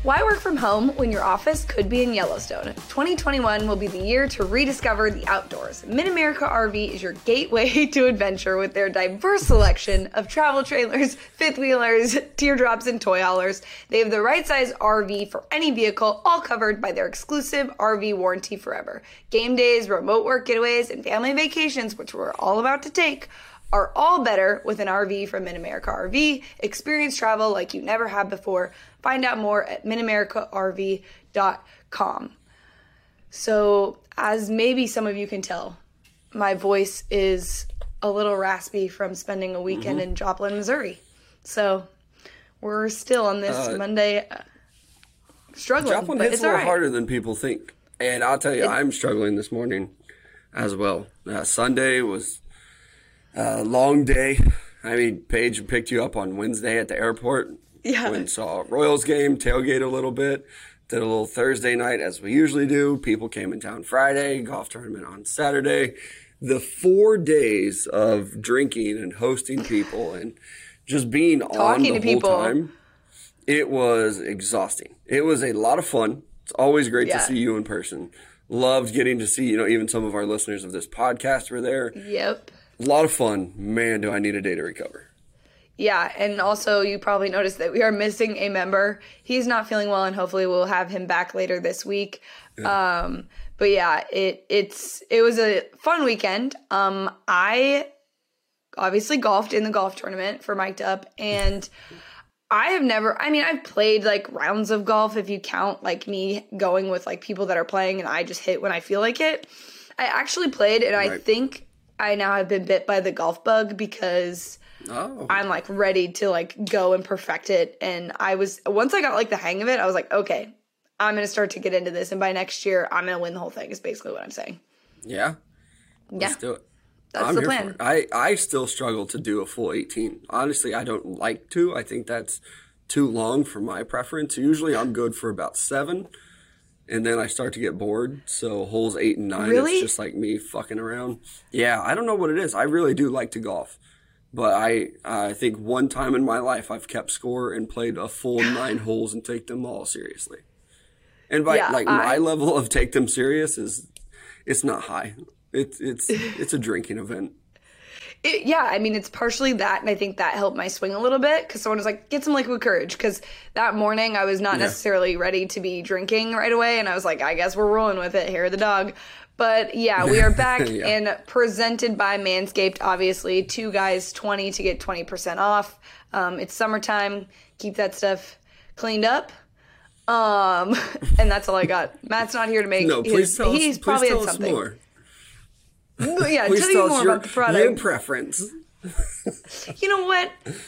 Why work from home when your office could be in Yellowstone? 2021 will be the year to rediscover the outdoors. Mid-America RV is your gateway to adventure with their diverse selection of travel trailers, fifth wheelers, teardrops, and toy haulers. They have the right size RV for any vehicle, all covered by their exclusive RV warranty forever. Game days, remote work getaways, and family vacations, which we're all about to take, are all better with an RV from Mid-America RV. Experience travel like you never have before. Find out more at midamericarv.com. So, as maybe some of you can tell, my voice is a little raspy from spending a weekend in Joplin, Missouri. So, we're still on this Monday struggling. Joplin but hits it's a little all right. harder than people think. And I'll tell you, I'm struggling this morning as well. Sunday was a long day. I mean, Paige picked you up on Wednesday at the airport. Yeah. Went and saw a Royals game, tailgate a little bit, did a little Thursday night as we usually do. People came in town Friday, golf tournament on Saturday. The 4 days of drinking and hosting people and just being Talking on to the whole people. time, it was exhausting. It was a lot of fun. It's always great to see you in person. Loved getting to see, even some of our listeners of this podcast were there. Yep. A lot of fun. Man, do I need a day to recover. Yeah, and also you probably noticed that we are missing a member. He's not feeling well, and hopefully we'll have him back later this week. But yeah, it was a fun weekend. I obviously golfed in the golf tournament for Mic'd Up, and I've played like rounds of golf if you count like me going with like people that are playing and I just hit when I feel like it. I actually played, and I think I now have been bit by the golf bug because I'm like ready to like go and perfect it. And once I got like the hang of it, I was like, okay, I'm going to start to get into this. And by next year, I'm going to win the whole thing is basically what I'm saying. Yeah. Let's do it. That's the plan. I still struggle to do a full 18. Honestly, I don't like to. I think that's too long for my preference. Usually I'm good for about 7. And then I start to get bored. So holes 8 and 9, Really? It's just like me fucking around. Yeah, I don't know what it is. I really do like to golf. But I think one time in my life I've kept score and played a full 9 holes and take them all seriously. And by my level of take them serious it's not high. It's a drinking event. It's partially that, and I think that helped my swing a little bit because someone was like, get some liquid courage, because that morning I was not necessarily ready to be drinking right away, and I was like, I guess we're rolling with it, hair of the dog. But yeah, we are back and presented by Manscaped, obviously. 2 guys, 20 to get 20% off. It's summertime. Keep that stuff cleaned up. And that's all I got. Matt's not here to make please tell us something. more. Yeah, Please tell you more about the product. Your preference. You know what?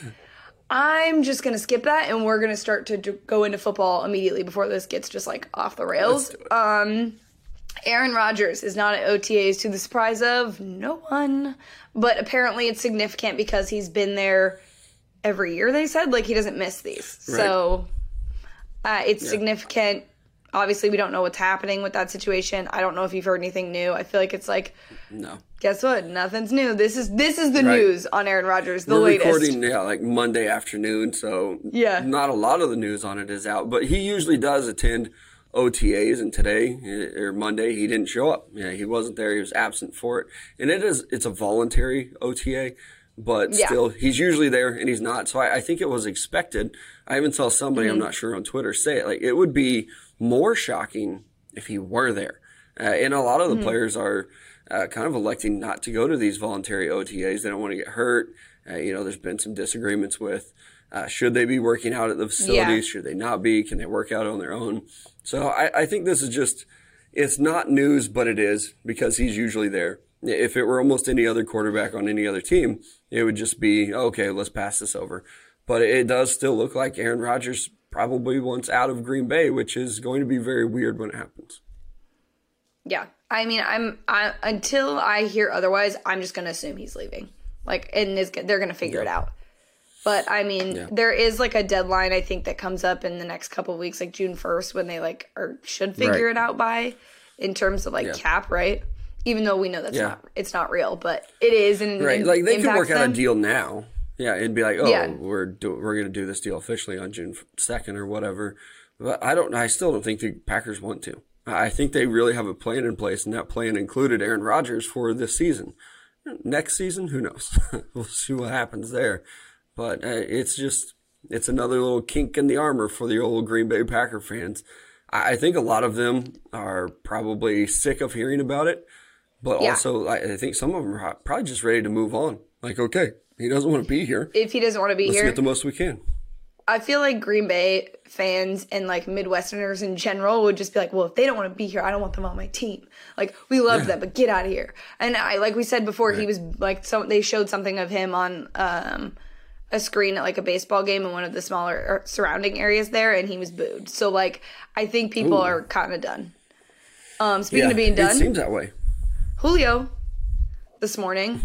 I'm just going to skip that, and we're going to start to go into football immediately before this gets just like off the rails. Let's do it. Aaron Rodgers is not at OTAs to the surprise of no one, but apparently it's significant because he's been there every year, they said. Like, he doesn't miss these. Right. So it's significant. Obviously, we don't know what's happening with that situation. I don't know if you've heard anything new. I feel like it's like, no. Guess what? Nothing's new. This is the news on Aaron Rodgers, the We're latest. recording, like Monday afternoon, so not a lot of the news on it is out. But he usually does attend OTAs, and today or Monday he didn't show up. Yeah, he wasn't there. He was absent for it, and it's a voluntary OTA. But still, he's usually there, and he's not. So I think it was expected. I even saw somebody, I'm not sure, on Twitter say it. Like, it would be more shocking if he were there. And a lot of the players are kind of electing not to go to these voluntary OTAs. They don't want to get hurt. There's been some disagreements with should they be working out at the facilities? Should they not be? Can they work out on their own? So I think this is just, it's not news, but it is, because he's usually there. If it were almost any other quarterback on any other team, it would just be, okay, let's pass this over. But it does still look like Aaron Rodgers probably wants out of Green Bay, which is going to be very weird when it happens. Yeah. I mean, until I hear otherwise, I'm just going to assume he's leaving. Like, and they're going to figure it out. But I mean, there is like a deadline, I think, that comes up in the next couple of weeks, like June 1st, when they like should figure it out by, in terms of like cap, right? Even though we know that's it's not real, but it is, and like they could work out a deal now. Yeah, it'd be like, we're going to do this deal officially on June 2nd or whatever. But I still don't think the Packers want to. I think they really have a plan in place, and that plan included Aaron Rodgers for this season. Next season, who knows? We'll see what happens there. But it's another little kink in the armor for the old Green Bay Packer fans. I think a lot of them are probably sick of hearing about it, but also I think some of them are probably just ready to move on. Like, okay, he doesn't want to be here. If he doesn't want to be Let's here, get the most we can. I feel like Green Bay fans and like Midwesterners in general would just be like, well, if they don't want to be here, I don't want them on my team. Like, we love them, but get out of here. And like we said before, he was like, they showed something of him on a screen at like a baseball game in one of the smaller surrounding areas there, and he was booed. So like, I think people are kind of done. Speaking of being done, it seems that way. Julio this morning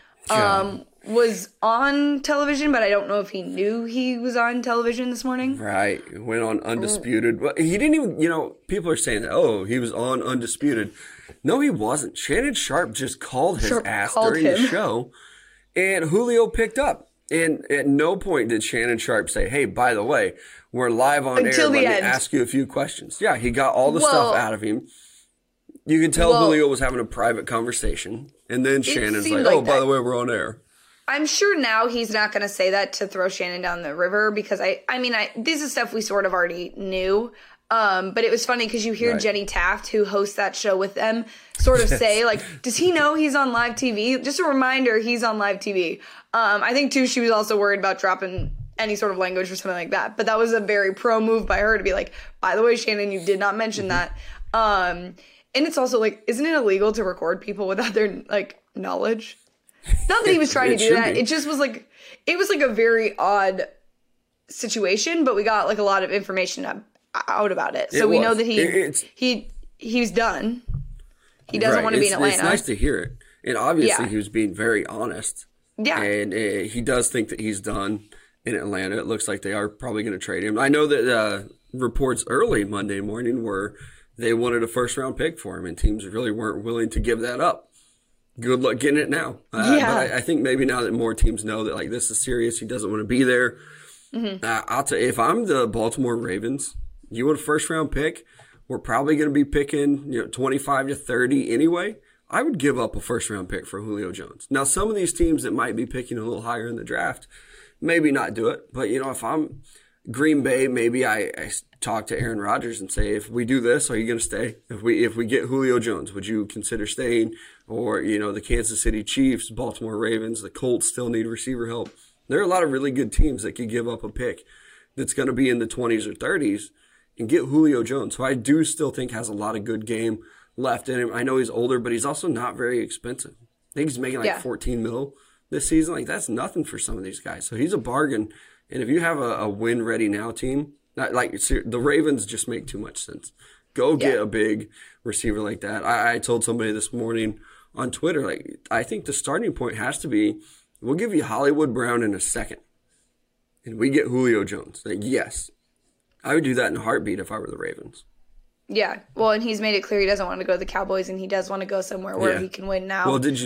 was on television, but I don't know if he knew he was on television this morning. Right. Went on Undisputed. But he didn't even, people are saying that, he was on Undisputed. No, he wasn't. Shannon Sharpe just called his ass during the show, and Julio picked up. And at no point did Shannon Sharpe say, hey, by the way, we're live on air. Let me ask you a few questions. Yeah, he got all the stuff out of him. You can tell Julio was having a private conversation. And then Shannon's like, by the way, we're on air. I'm sure now he's not going to say that to throw Shannon down the river, because this is stuff we sort of already knew. But it was funny because you hear Jenny Taft, who hosts that show with them, sort of say, like, does he know he's on live TV? Just a reminder, he's on live TV. I think, too, she was also worried about dropping any sort of language or something like that. But that was a very pro move by her to be like, by the way, Shannon, you did not mention that. And it's also like, isn't it illegal to record people without their, like, knowledge? Not that he was trying to do that. It just was like, it was like a very odd situation, but we got like a lot of information out about it. So we know that he's done. He doesn't want to be in Atlanta. It's nice to hear it. And obviously he was being very honest. Yeah. And he does think that he's done in Atlanta. It looks like they are probably going to trade him. I know that reports early Monday morning were they wanted a first-round pick for him, and teams really weren't willing to give that up. Good luck getting it now. But I think maybe now that more teams know that like this is serious, he doesn't want to be there. I'll tell you, if I'm the Baltimore Ravens, you want a first-round pick, we're probably going to be picking 25 to 30 anyway. I would give up a first-round pick for Julio Jones. Now, some of these teams that might be picking a little higher in the draft, maybe not do it. But, if I'm Green Bay, maybe I talk to Aaron Rodgers and say, if we do this, are you going to stay? If we get Julio Jones, would you consider staying? Or, the Kansas City Chiefs, Baltimore Ravens, the Colts still need receiver help. There are a lot of really good teams that could give up a pick that's going to be in the 20s or 30s and get Julio Jones, who I do still think has a lot of good game left in him. I know he's older, but he's also not very expensive. I think he's making like $14 million this season. Like, that's nothing for some of these guys. So he's a bargain. And if you have a win-ready-now team, the Ravens just make too much sense. Go get a big receiver like that. I told somebody this morning on Twitter, like, I think the starting point has to be, we'll give you Hollywood Brown in a second, and we get Julio Jones. Like, yes, I would do that in a heartbeat if I were the Ravens. Yeah, well, and he's made it clear he doesn't want to go to the Cowboys, and he does want to go somewhere where he can win now. Well, did you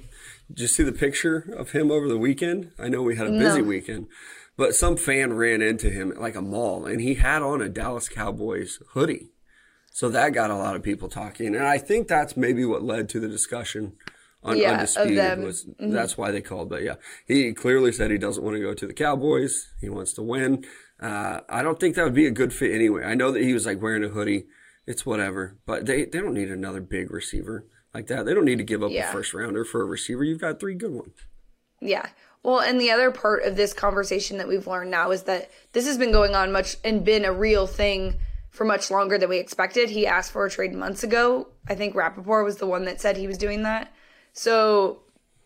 see the picture of him over the weekend? I know we had a busy weekend, but some fan ran into him at like a mall, and he had on a Dallas Cowboys hoodie. So that got a lot of people talking. And I think that's maybe what led to the discussion on Undisputed. That's why they called. But he clearly said he doesn't want to go to the Cowboys. He wants to win. I don't think that would be a good fit anyway. I know that he was like wearing a hoodie. It's whatever. But they don't need another big receiver like that. They don't need to give up a first rounder for a receiver. You've got 3 good ones. Yeah. Well, and the other part of this conversation that we've learned now is that this has been going on much and been a real thing for much longer than we expected. He asked for a trade months ago. I think Rappaport was the one that said he was doing that. So,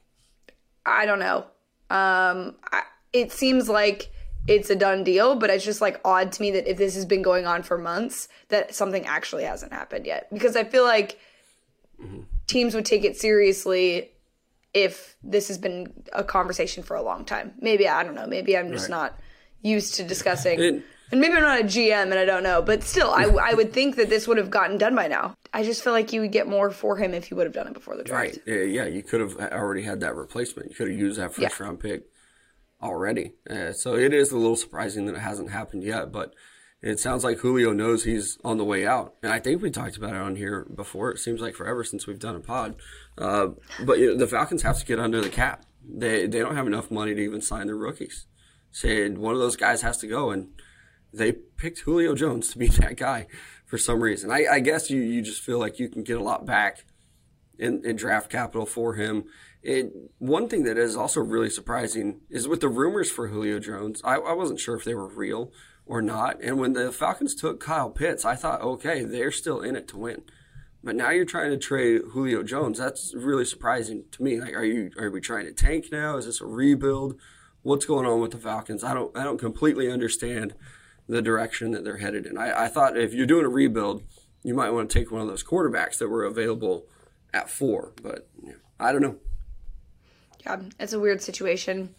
I don't know. It seems like it's a done deal, but it's just like odd to me that if this has been going on for months, that something actually hasn't happened yet. Because I feel like teams would take it seriously if this has been a conversation for a long time. Maybe, I don't know. Maybe I'm just not used to discussing. And maybe I'm not a GM and I don't know, but still, I would think that this would have gotten done by now. I just feel like you would get more for him if you would have done it before the draft. Right. Yeah, you could have already had that replacement. You could have used that first round pick already. So it is a little surprising that it hasn't happened yet, but it sounds like Julio knows he's on the way out. And I think we talked about it on here before. It seems like forever since we've done a pod. But the Falcons have to get under the cap. They don't have enough money to even sign their rookies. So one of those guys has to go, and they picked Julio Jones to be that guy for some reason. I guess you just feel like you can get a lot back in draft capital for him. One thing that is also really surprising is with the rumors for Julio Jones, I wasn't sure if they were real or not. And when the Falcons took Kyle Pitts, I thought, okay, they're still in it to win. But now you're trying to trade Julio Jones. That's really surprising to me. Like, are we trying to tank now? Is this a rebuild? What's going on with the Falcons? I don't completely understand the direction that they're headed in. I thought if you're doing a rebuild, you might want to take one of those quarterbacks that were available at 4. But I don't know. Yeah, it's a weird situation.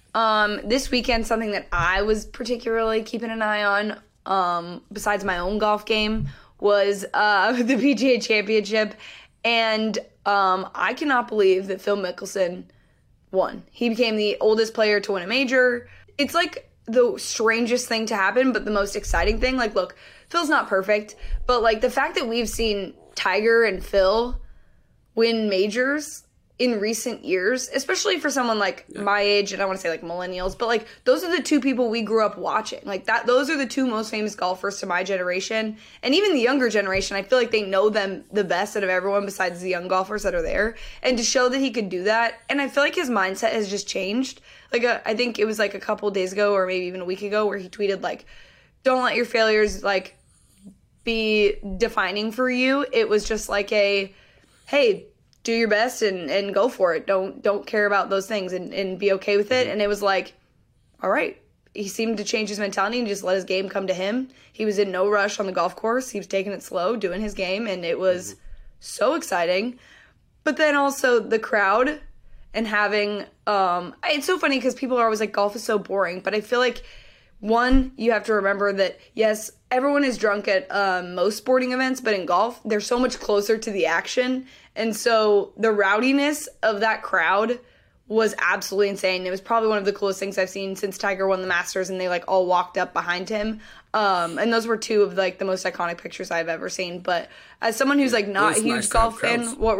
This weekend, something that I was particularly keeping an eye on, besides my own golf game, was the PGA Championship. And I cannot believe that Phil Mickelson won. He became the oldest player to win a major. It's like the strangest thing to happen, but the most exciting thing. Like, look, Phil's not perfect, but like the fact that we've seen Tiger and Phil win majors in recent years, especially for someone like my age, and I want to say like millennials, but like those are the two people we grew up watching. Like that, those are the two most famous golfers to my generation. And even the younger generation, I feel like they know them the best out of everyone besides the young golfers that are there. And to show that he could do that, and I feel like his mindset has just changed. Like I think it was like a couple days ago or maybe even a week ago where he tweeted like, don't let your failures like be defining for you. It was just like a, hey, do your best and go for it. Don't care about those things and be okay with it. And it was like, all right. He seemed to change his mentality and just let his game come to him. He was in no rush on the golf course. He was taking it slow, doing his game, and it was so exciting. But then also the crowd and having it's so funny because people are always like, golf is so boring. But I feel like, one, you have to remember that, yes, everyone is drunk at most sporting events, but in golf, they're so much closer to the action. And so the rowdiness of that crowd was absolutely insane. It was probably one of the coolest things I've seen since Tiger won the Masters and they like all walked up behind him. And those were two of like the most iconic pictures I've ever seen. But as someone who's like not a huge golf fan, what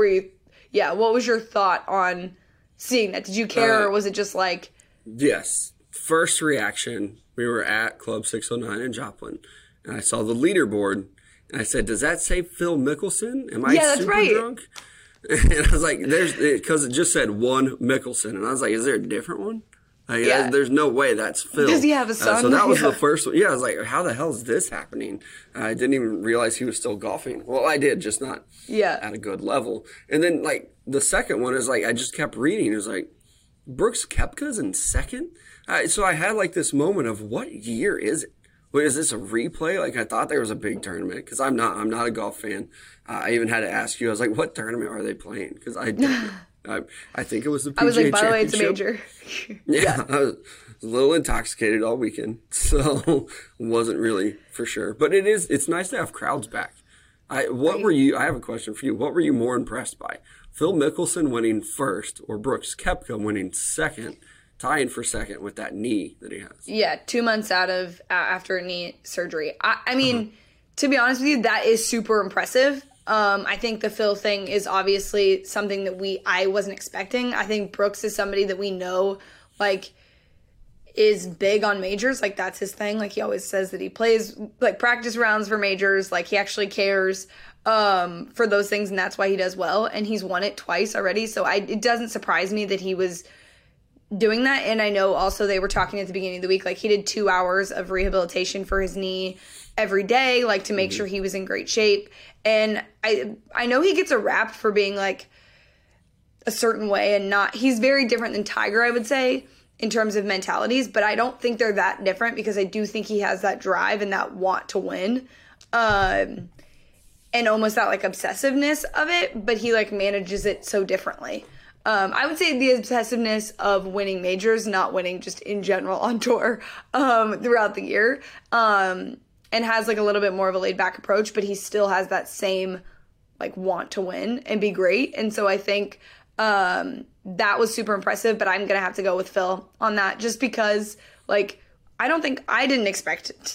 was your thought on seeing that? Did you care or was it just like... Yes. First reaction, we were at Club 609 in Joplin and I saw the leaderboard and I said, does that say Phil Mickelson? Am I super drunk? And I was like, because it just said one Mickelson. And I was like, is there a different one? Like, there's no way that's Phil. Does he have a son? So that was the first one. Yeah, I was like, how the hell is this happening? I didn't even realize he was still golfing. Well, I did, just not at a good level. And then, like, the second one is like, I just kept reading. It was like, Brooks Koepka's in second? So I had like this moment of, what year is it? Wait, is this a replay? Like, I thought there was a big tournament because I'm not a golf fan. I even had to ask you. I was like, what tournament are they playing? Because I think it was the PGA Championship. I was like, by the way, it's a major. Yeah, I was a little intoxicated all weekend, so wasn't really for sure. But it's nice to have crowds back. I have a question for you. What were you more impressed by? Phil Mickelson winning first or Brooks Koepka winning second? Tying for second with that knee that he has. Yeah, 2 months after a knee surgery. I mean, to be honest with you, that is super impressive. I think the Phil thing is obviously something that I wasn't expecting. I think Brooks is somebody that we know, like, is big on majors. Like, that's his thing. Like, he always says that he plays, like, practice rounds for majors. Like, he actually cares for those things, and that's why he does well. And he's won it twice already. So it doesn't surprise me that he was doing that. And I know also they were talking at the beginning of the week, like he did 2 hours of rehabilitation for his knee every day, like to make sure he was in great shape. And I know he gets a rap for being like a certain way and he's very different than Tiger, I would say, in terms of mentalities, but I don't think they're that different because I do think he has that drive and that want to win. And almost that like obsessiveness of it, but he like manages it so differently. I would say the obsessiveness of winning majors, not winning just in general on tour throughout the year, and has like a little bit more of a laid back approach, but he still has that same like want to win and be great. And so I think that was super impressive, but I'm going to have to go with Phil on that just because like I didn't expect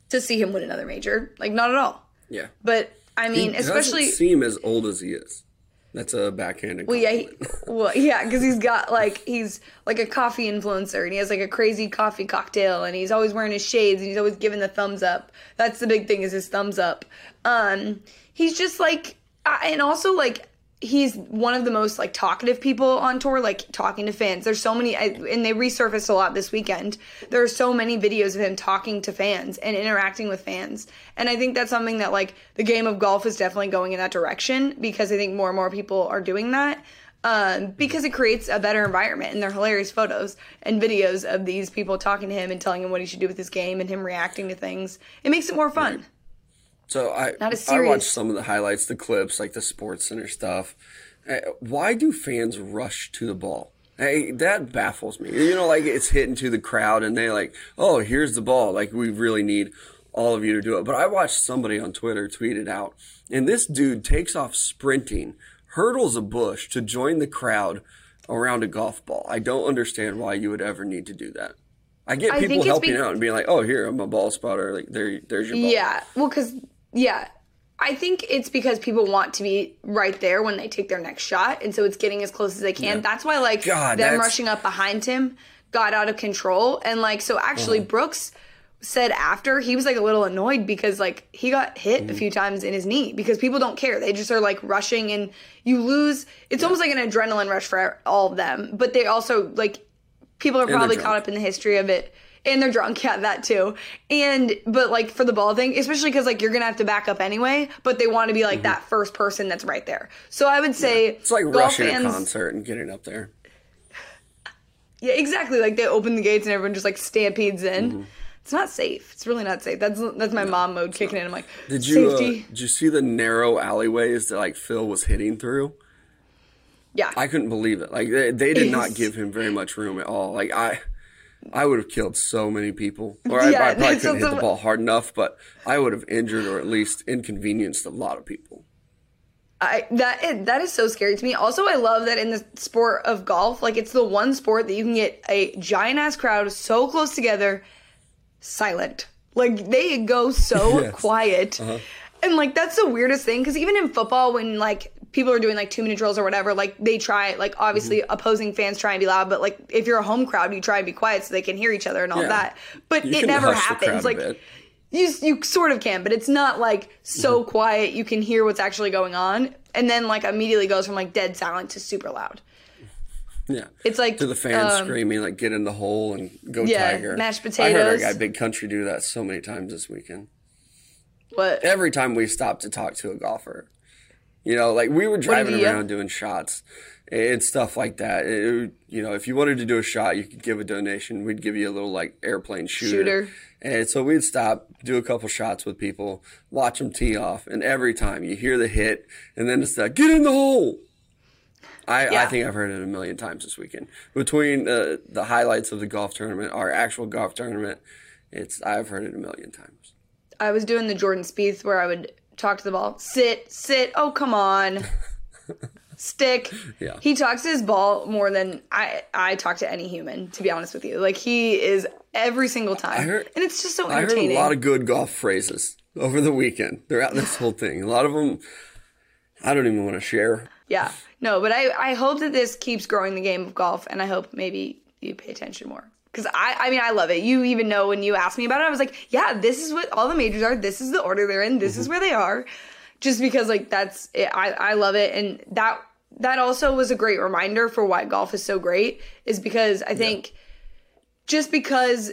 to see him win another major. Like, not at all. Yeah. But, I mean, he especially... He doesn't seem as old as he is. That's a backhanded compliment. Yeah, because he's got, like, he's like a coffee influencer, and he has, like, a crazy coffee cocktail, and he's always wearing his shades, and he's always giving the thumbs up. That's the big thing, is his thumbs up. He's just, like, and also, like, he's one of the most, like, talkative people on tour, like, talking to fans. There's so many, and they resurfaced a lot this weekend. There are so many videos of him talking to fans and interacting with fans. And I think that's something that, like, the game of golf is definitely going in that direction, because I think more and more people are doing that, because it creates a better environment. And they're hilarious photos and videos of these people talking to him and telling him what he should do with his game and him reacting to things. It makes it more fun. Right. So I watched some of the highlights, the clips, like the SportsCenter stuff. Why do fans rush to the ball? Hey, that baffles me. You know, like, it's hitting to the crowd and they like, oh, here's the ball. Like, we really need all of you to do it. But I watched somebody on Twitter tweet it out, and this dude takes off sprinting, hurdles a bush to join the crowd around a golf ball. I don't understand why you would ever need to do that. I get people helping out and being like, oh, here, I'm a ball spotter. Like, there's your ball. Yeah, well, because... Yeah, I think it's because people want to be right there when they take their next shot, and so it's getting as close as they can. Yeah. That's why, like, them rushing up behind him got out of control. And, like, so actually Brooks said after, he was, like, a little annoyed because, like, he got hit a few times in his knee because people don't care. They just are, like, rushing, and you lose. It's almost like an adrenaline rush for all of them. But they also, like, people are probably caught up in the history of it. And they're drunk, yeah, that too. But, like, for the ball thing, especially because, like, you're going to have to back up anyway, but they want to be, like, that first person that's right there. So I would say... Yeah. It's like rushing a concert and getting up there. Yeah, exactly. Like, they open the gates and everyone just, like, stampedes in. Mm-hmm. It's not safe. It's really not safe. That's my mom mode kicking in. I'm like, safety. Did you see the narrow alleyways that, like, Phil was hitting through? Yeah. I couldn't believe it. Like, they did not give him very much room at all. Like, I would have killed so many people. Or I probably couldn't hit the ball hard enough, but I would have injured or at least inconvenienced a lot of people. That is so scary to me. Also, I love that in the sport of golf, like, it's the one sport that you can get a giant-ass crowd so close together, silent. Like, they go so quiet. Uh-huh. And, like, that's the weirdest thing, because even in football, when, like, people are doing, like, 2-minute drills or whatever, like, they try, like, obviously opposing fans try and be loud, but, like, if you're a home crowd, you try and be quiet so they can hear each other and all that. But it never happens. Like, you sort of can, but it's not, like, so quiet you can hear what's actually going on. And then, like, immediately goes from, like, dead silent to super loud. Yeah. It's like... To the fans screaming, like, get in the hole and go Tiger. Mashed potatoes. I heard our guy Big Country do that so many times this weekend. What? Every time we stopped to talk to a golfer. You know, like, we were driving around doing shots and stuff like that. You know, if you wanted to do a shot, you could give a donation. We'd give you a little, like, airplane shooter. And so we'd stop, do a couple shots with people, watch them tee off. And every time you hear the hit, and then it's like, get in the hole. I think I've heard it a million times this weekend. Between the highlights of the golf tournament, our actual golf tournament, I've heard it a million times. I was doing the Jordan Spieth where I would talk to the ball. Sit. Oh, come on. Stick. Yeah. He talks to his ball more than I talk to any human, to be honest with you. Like, he is every single time. And it's just so entertaining. I heard a lot of good golf phrases over the weekend throughout this whole thing. A lot of them I don't even want to share. Yeah. No, but I hope that this keeps growing the game of golf, and I hope maybe you pay attention more. Because, I mean, I love it. You even know when you asked me about it, I was like, yeah, this is what all the majors are. This is the order they're in. This is where they are. Just because, like, that's it. I love it. And that also was a great reminder for why golf is so great, is because I think just because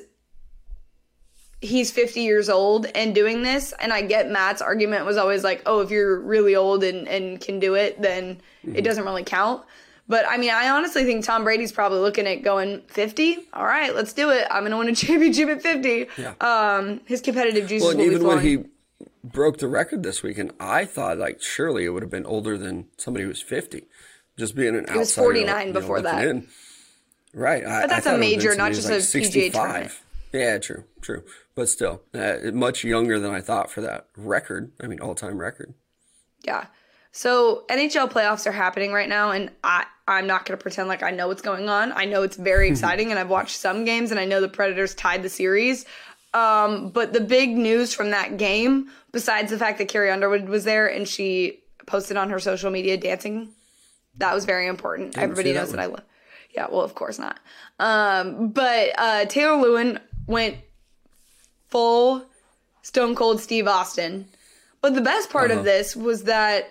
he's 50 years old and doing this, and I get Matt's argument was always like, oh, if you're really old and can do it, then it doesn't really count. But, I mean, I honestly think Tom Brady's probably looking at going 50. All right, let's do it. I'm going to win a championship at 50. Yeah. His competitive juices will be flowing. Even when he broke the record this weekend, I thought, like, surely it would have been older than somebody who was 50. Just being an outsider. He was 49 before that. In. Right. But that's a major, not just a PGA tournament. Yeah, true. But still, much younger than I thought for that record. I mean, all-time record. Yeah. So NHL playoffs are happening right now, and I'm not going to pretend like I know what's going on. I know it's very exciting, and I've watched some games, and I know the Predators tied the series. But the big news from that game, besides the fact that Carrie Underwood was there and she posted on her social media dancing, that was very important. Everybody knows that I love. Yeah, well, of course not. But Taylor Lewan went full Stone Cold Steve Austin. But the best part of this was that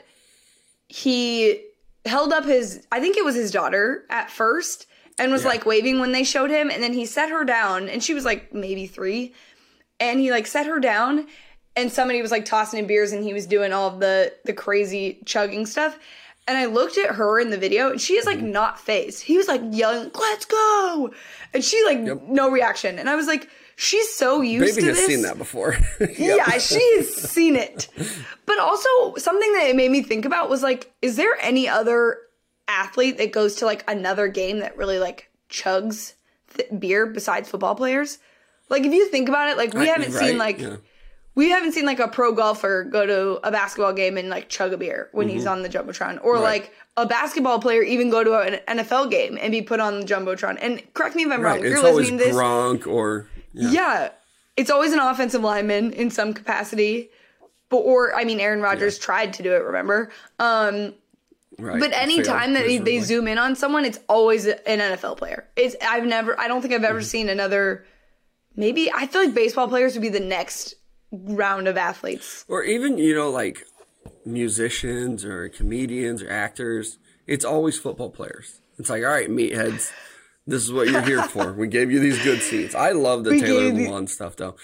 he held up I think it was his daughter at first, and was like waving when they showed him. And then he set her down, and she was like maybe 3. And he like set her down, and somebody was like tossing him beers, and he was doing all of the crazy chugging stuff. And I looked at her in the video, and she is like not phased. He was like yelling, "Let's go!" And she like no reaction. And I was like, she's so used to this. Baby has seen that before. Yeah, she's seen it. But also something that it made me think about was like, is there any other athlete that goes to like another game that really like chugs beer besides football players? Like if you think about it, like we haven't seen like. Yeah. We haven't seen, like, a pro golfer go to a basketball game and, like, chug a beer when he's on the Jumbotron. Or, like, a basketball player even go to an NFL game and be put on the Jumbotron. And correct me if I'm wrong. If you're listening to this. It's always Gronk or... Yeah. It's always an offensive lineman in some capacity. Aaron Rodgers tried to do it, remember? But any time that they zoom in on someone, it's always an NFL player. I don't think I've ever seen another... Maybe, I feel like baseball players would be the next... round of athletes, or even like musicians or comedians or actors. It's always football players. It's like, all right, meatheads, this is what you're here for. We gave you these good seats. I love the Taylor Lewan stuff though.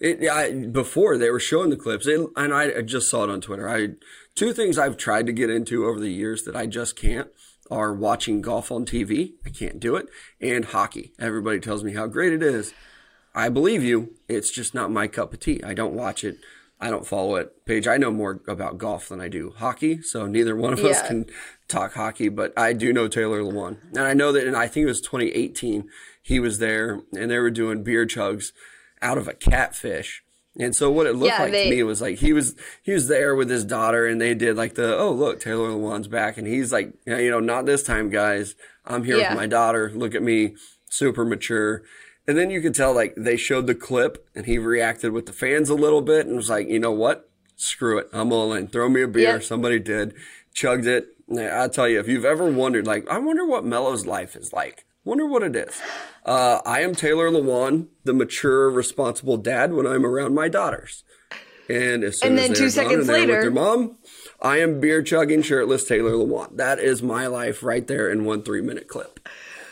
Before they were showing the clips, and I just saw it on Twitter. Two things I've tried to get into over the years that I just can't are watching golf on TV. I can't do it, and hockey. Everybody tells me how great it is. I believe you. It's just not my cup of tea. I don't watch it. I don't follow it. Paige, I know more about golf than I do hockey, so neither one of us can talk hockey, but I do know Taylor Lewan. And I know that, and I think it was 2018, he was there, and they were doing beer chugs out of a catfish. And so what it looked to me was like he was there with his daughter, and they did like look, Taylor Lewan's back, and he's like, not this time, guys. I'm here with my daughter. Look at me, super mature. And then you could tell, like, they showed the clip, and he reacted with the fans a little bit and was like, you know what? Screw it. I'm all in. Throw me a beer. Yep. Somebody did. Chugged it. I'll tell you, if you've ever wondered, like, I wonder what Melo's life is like. Wonder what it is. I am Taylor Lewan, the mature, responsible dad when I'm around my daughters. And as soon as they're 2 seconds later, with their mom, I am beer-chugging, shirtless Taylor Lewan. That is my life right there in 1 3-minute clip.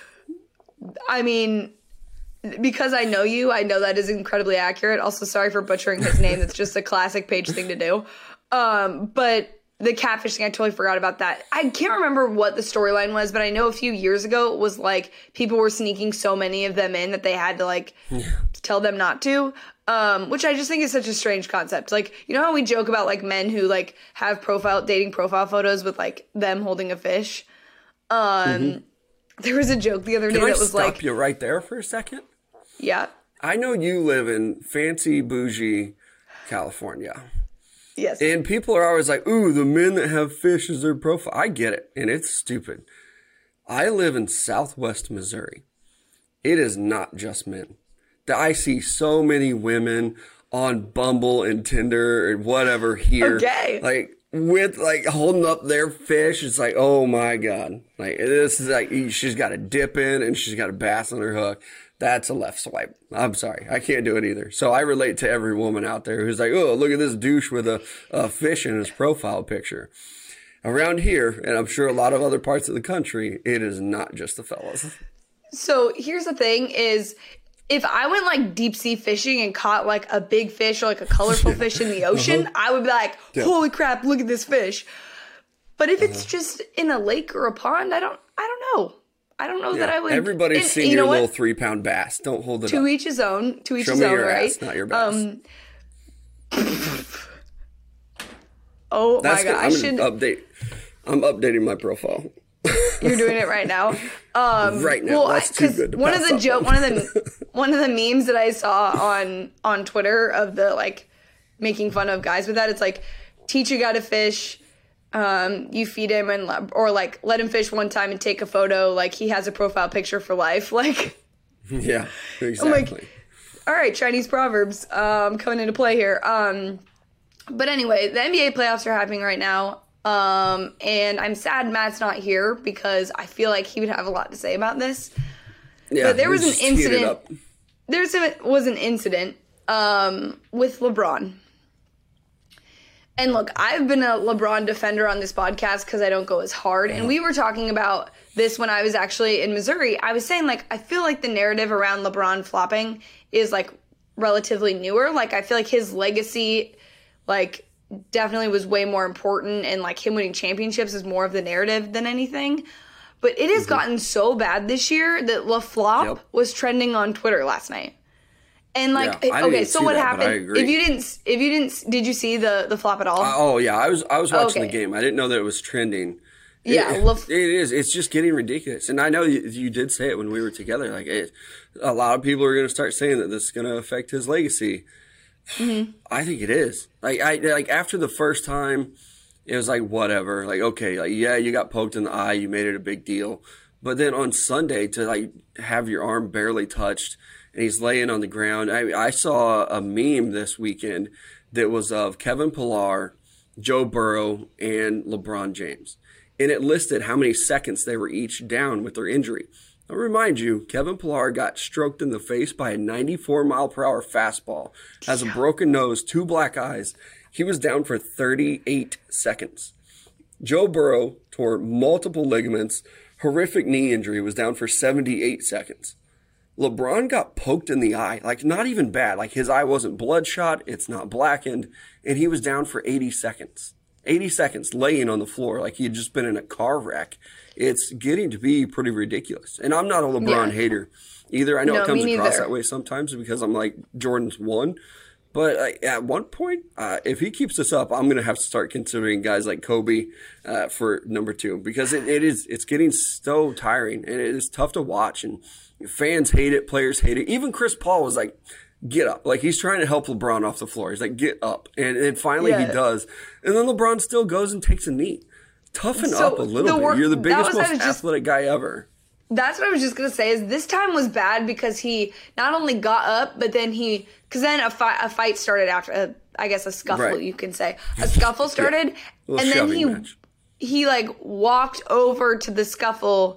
I mean... Because I know you, I know that is incredibly accurate. Also, sorry for butchering his name. That's just a classic Paige thing to do. But the catfish thing, I totally forgot about that. I can't remember what the storyline was, but I know a few years ago it was like people were sneaking so many of them in that they had to like tell them not to. Which I just think is such a strange concept. Like, you know how we joke about like men who like have dating profile photos with like them holding a fish? There was a joke the other day that was like... Can I stop you right there for a second? Yeah. I know you live in fancy, bougie California. Yes. And people are always like, ooh, the men that have fish as their profile. I get it. And it's stupid. I live in Southwest Missouri. It is not just men. I see so many women on Bumble and Tinder and whatever here. Okay. Like, with like holding up their fish. It's like, oh my God. Like, this is like, she's got a dip in and she's got a bass on her hook. That's a left swipe. I'm sorry. I can't do it either. So I relate to every woman out there who's like, oh, look at this douche with a fish in his profile picture. Around here, and I'm sure a lot of other parts of the country, it is not just the fellas. So here's the thing is, if I went like deep sea fishing and caught like a big fish or like a colorful fish in the ocean, I would be like, holy crap, look at this fish. But if it's just in a lake or a pond, I don't know. I don't know that I would. Everybody's seen your little 3-pound bass. Don't hold it up. To each his own. To each his own, your right? Ass, not your bass. Oh my God! I'm updating my profile. You're doing it right now. Right now, that's too good to one pass of the memes that I saw on Twitter of the like making fun of guys with that. It's like, teach a guy to fish. You feed him or like let him fish one time and take a photo. Like he has a profile picture for life. Like, yeah, exactly. All right, Chinese proverbs coming into play here. But anyway, the NBA playoffs are happening right now. And I'm sad Matt's not here because I feel like he would have a lot to say about this. Yeah, but there was an incident. Was an incident with LeBron. And look, I've been a LeBron defender on this podcast because I don't go as hard. And we were talking about this when I was actually in Missouri. I was saying, like, I feel like the narrative around LeBron flopping is, like, relatively newer. Like, I feel like his legacy, like, definitely was way more important. And, like, him winning championships is more of the narrative than anything. But it has gotten so bad this year that LaFlop was trending on Twitter last night. And like, okay, so what happened? If you didn't, did you see the flop at all? Oh yeah, I was watching the game. I didn't know that it was trending. It is. It's just getting ridiculous. And I know you did say it when we were together. Like, a lot of people are going to start saying that this is going to affect his legacy. Mm-hmm. I think it is. Like after the first time, it was like whatever. Like, okay, like yeah, you got poked in the eye, you made it a big deal. But then on Sunday to like have your arm barely touched. And he's laying on the ground. I saw a meme this weekend that was of Kevin Pillar, Joe Burrow, and LeBron James. And it listed how many seconds they were each down with their injury. I'll remind you, Kevin Pillar got stroked in the face by a 94-mile-per-hour fastball, has a broken nose, 2 black eyes. He was down for 38 seconds. Joe Burrow tore multiple ligaments, horrific knee injury, was down for 78 seconds. LeBron got poked in the eye, like not even bad. Like his eye wasn't bloodshot, it's not blackened, and he was down for 80 seconds. 80 seconds laying on the floor like he had just been in a car wreck. It's getting to be pretty ridiculous. And I'm not a LeBron hater either. I know it comes across that way sometimes because I'm like, Jordan's won. But at one point, if he keeps this up, I'm going to have to start considering guys like Kobe for number 2 because it's getting so tiring and it is tough to watch and fans hate it, players hate it. Even Chris Paul was like, get up. Like he's trying to help LeBron off the floor. He's like, get up. And then finally he does. And then LeBron still goes and takes a knee. Toughen up a little bit. You're the biggest, most athletic guy ever. That's what I was just going to say is this time was bad because he not only got up, but then because then a fight started after, I guess a scuffle, you can say. A scuffle started, and then he like walked over to the scuffle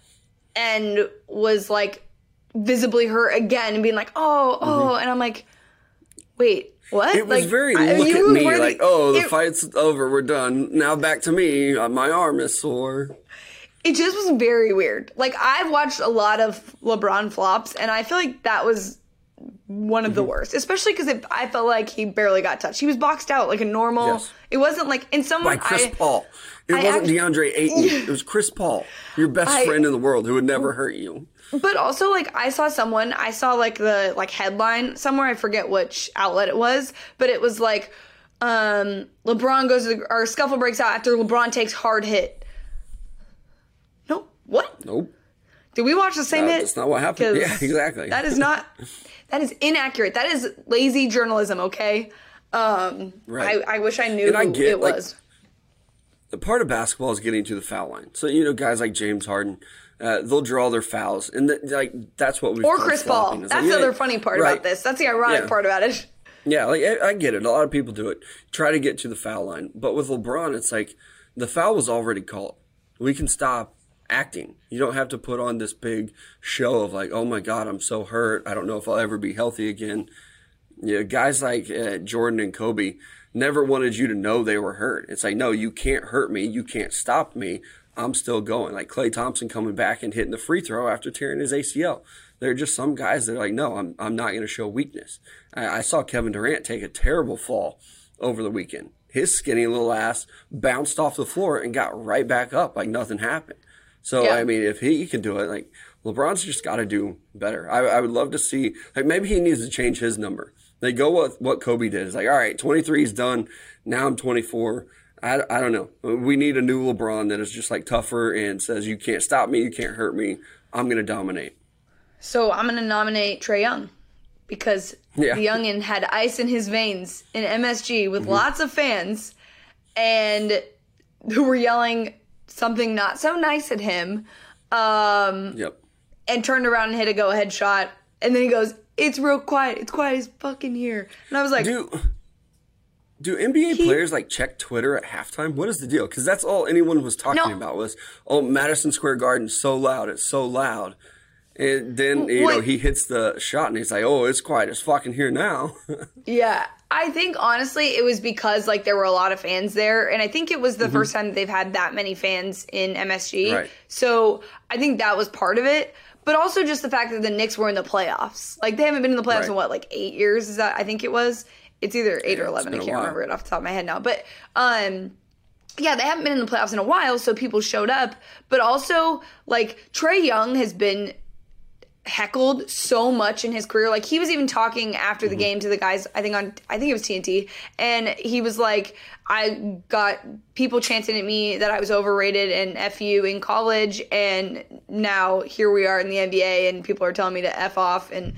and was like visibly hurt again and being like, and I'm like, wait, what? It was very look at me like, the fight's over, we're done. Now back to me, my arm is sore. It just was very weird. Like, I've watched a lot of LeBron flops, and I feel like that was one of the worst. Especially because I felt like he barely got touched. He was boxed out like a normal. Yes. It wasn't like in someone by Chris Paul. It wasn't DeAndre Ayton. It was Chris Paul, your best friend in the world who would never hurt you. But also, like, I saw like the like headline somewhere. I forget which outlet it was, but it was like, LeBron goes to or scuffle breaks out after LeBron takes hard hit. What? Nope. Did we watch the same hit? That's not what happened. Yeah, exactly. That is inaccurate. That is lazy journalism, okay? Right. I wish I knew who it was. The part of basketball is getting to the foul line. So, guys like James Harden, they'll draw their fouls. And that's what we've Or Chris Paul. That's the other funny part about this. That's the ironic part about it. Yeah, like I get it. A lot of people do it. Try to get to the foul line. But with LeBron, it's like the foul was already called. We can stop acting. You don't have to put on this big show of like, oh my God, I'm so hurt. I don't know if I'll ever be healthy again. Guys like Jordan and Kobe never wanted you to know they were hurt. It's like, no, you can't hurt me. You can't stop me. I'm still going. Like Klay Thompson coming back and hitting the free throw after tearing his ACL. There are just some guys that are like, no, I'm not going to show weakness. I saw Kevin Durant take a terrible fall over the weekend. His skinny little ass bounced off the floor and got right back up like nothing happened. So, I mean, if he can do it, like, LeBron's just got to do better. I would love to see, like, maybe he needs to change his number. They go with what Kobe did. It's like, all right, 23 is done. Now I'm 24. I don't know. We need a new LeBron that is just, like, tougher and says, you can't stop me, you can't hurt me. I'm going to dominate. So I'm going to nominate Trae Young because the youngin had ice in his veins in MSG with lots of fans and who were yelling something not so nice at him, and turned around and hit a go-ahead shot. And then he goes, it's real quiet. It's quiet as fucking here. And I was like, do NBA players like check Twitter at halftime? What is the deal? Because that's all anyone was talking about was, oh, Madison Square Garden's so loud. It's so loud. And then, he hits the shot and he's like, oh, it's quiet as fucking here now. Yeah. I think, honestly, it was because, like, there were a lot of fans there. And I think it was the first time that they've had that many fans in MSG. Right. So I think that was part of it. But also just the fact that the Knicks were in the playoffs. Like, they haven't been in the playoffs in, 8 years? Is that, I think it was. It's either 8 or 11. I can't remember it off the top of my head now. But, yeah, they haven't been in the playoffs in a while, so people showed up. But also, like, Trae Young has been heckled so much in his career. Like, he was even talking after the game to the guys, I think it was TNT, and he was like, I got people chanting at me that I was overrated and F you in college, and now here we are in the NBA and people are telling me to F off, and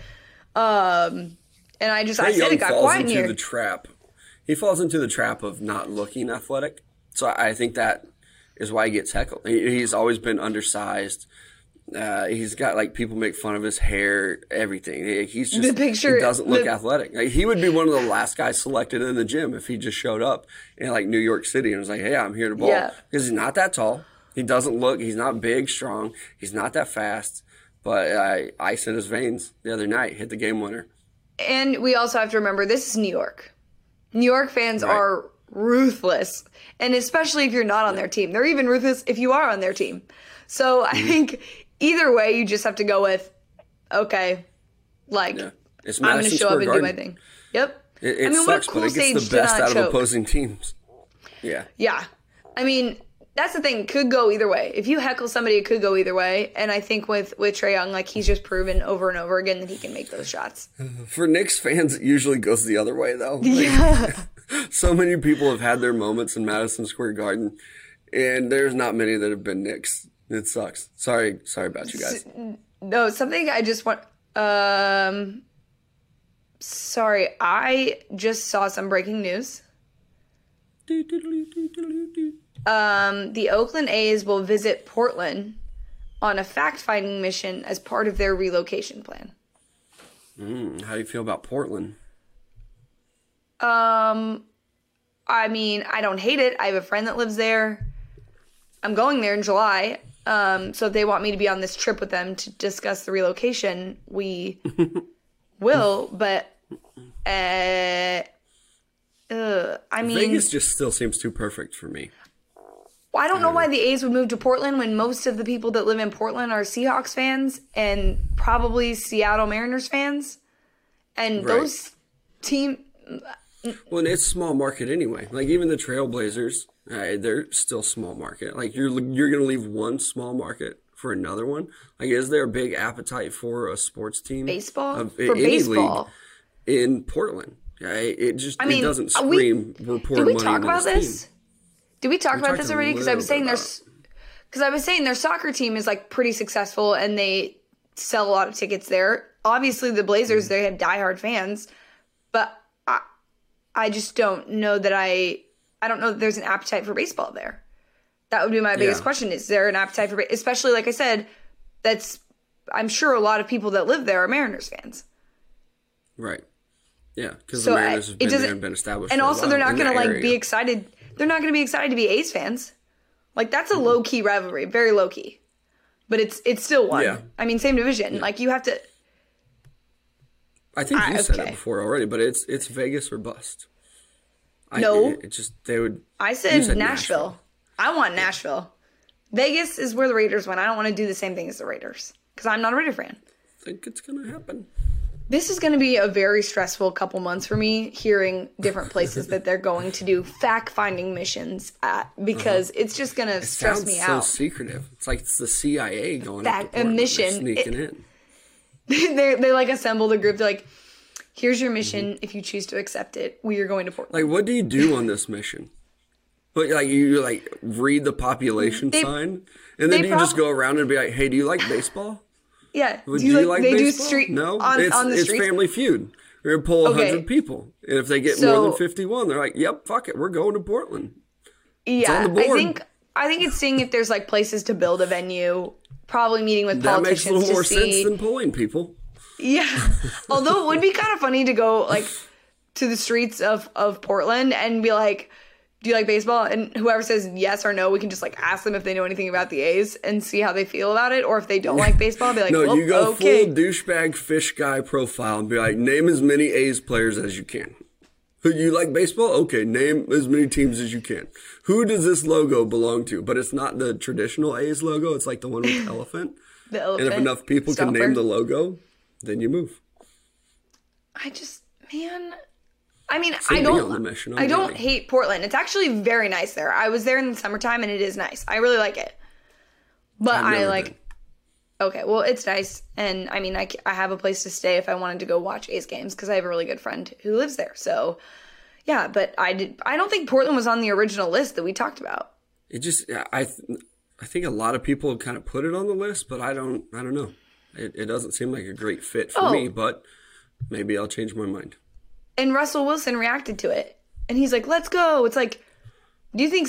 I said it got quiet in here. He falls into the trap of not looking athletic. So I think that is why he gets heckled. He's always been undersized. He's got, like, people make fun of his hair, everything. He's just, he doesn't look athletic. Like, he would be one of the last guys selected in the gym if he just showed up in, like, New York City and was like, hey, I'm here to ball. Yeah. Because he's not that tall. He's not big, strong. He's not that fast. But ice in his veins the other night, hit the game winner. And we also have to remember, this is New York. New York fans are ruthless. And especially if you're not on their team. They're even ruthless if you are on their team. So I think either way, you just have to go with, okay, like, I'm going to show up and do my thing. Yep. It sucks, what a cool but it gets the best out of opposing teams. Yeah. Yeah. I mean, that's the thing. It could go either way. If you heckle somebody, it could go either way. And I think with Trae Young, like, he's just proven over and over again that he can make those shots. For Knicks fans, it usually goes the other way, though. Yeah. So many people have had their moments in Madison Square Garden, and there's not many that have been Knicks. It sucks. Sorry about you guys. No, something I just want. Sorry, I just saw some breaking news. The Oakland A's will visit Portland on a fact-finding mission as part of their relocation plan. How do you feel about Portland? I mean, I don't hate it. I have a friend that lives there. I'm going there in July. So if they want me to be on this trip with them to discuss the relocation, we will. But, I mean, Vegas just still seems too perfect for me. Well, I don't know why the A's would move to Portland when most of the people that live in Portland are Seahawks fans and probably Seattle Mariners fans. And those teams... Well, it's small market anyway. Like, even the Trailblazers, they're still small market. Like, you're going to leave one small market for another one? Like, is there a big appetite for a sports team? Baseball? For baseball. In Portland. It doesn't scream, we're pouring money into this team. Did we talk about this? Did we talk about this already? Because I was saying their soccer team is, like, pretty successful and they sell a lot of tickets there. Obviously, the Blazers, they have diehard fans, but I just don't know that I don't know that there's an appetite for baseball there. That would be my biggest question. Is there an appetite for especially, like I said, I'm sure a lot of people that live there are Mariners fans. Right. Yeah, because the Mariners have been there and been established. And for also, a while they're not going to like be excited. They're not going to be excited to be A's fans. Like, that's a low key rivalry, very low key, but it's still one. Yeah. I mean, same division. Yeah. Like, you have to. I think you said it before already, but it's Vegas or bust. I said Nashville. I want Nashville. Vegas is where the Raiders went. I don't want to do the same thing as the Raiders because I'm not a Raider fan. I think it's going to happen. This is going to be a very stressful couple months for me, hearing different places that they're going to do fact-finding missions at, because it's just going to stress me out. It's so secretive. It's like it's the CIA going into Portland. Mission. Sneaking in. They like assembled a group. They're like, here's your mission. If you choose to accept it, we are going to Portland. Like, what do you do on this mission? But like, you like read the population sign, and then you just go around and be like, hey, do you like baseball? Yeah. Do you like baseball? Do street no, on the it's streets? Family Feud. We're going to pull 100 people. And if they get more than 51, they're like, yep, fuck it. We're going to Portland. Yeah. It's on the board. I think it's seeing if there's like places to build a venue, probably meeting with politicians. That makes a little more sense than pulling people. Yeah. Although it would be kind of funny to go like to the streets of Portland and be like, do you like baseball? And whoever says yes or no, we can just like ask them if they know anything about the A's and see how they feel about it. Or if they don't like baseball, be like, no, you go okay. Full douchebag fish guy profile and be like, name as many A's players as you can. You like baseball? Okay, name as many teams as you can. Who does this logo belong to? But it's not the traditional A's logo. It's like the one with the elephant. The elephant. And if enough people can name the logo, then you move. I don't hate Portland. It's actually very nice there. I was there in the summertime and it is nice. I really like it. But okay, well, it's nice. And I mean, I have a place to stay if I wanted to go watch A's games because I have a really good friend who lives there. So yeah, but I don't think Portland was on the original list that we talked about. I think a lot of people kind of put it on the list, but I don't know. It doesn't seem like a great fit for me, but maybe I'll change my mind. And Russell Wilson reacted to it. And he's like, let's go. It's like, do you think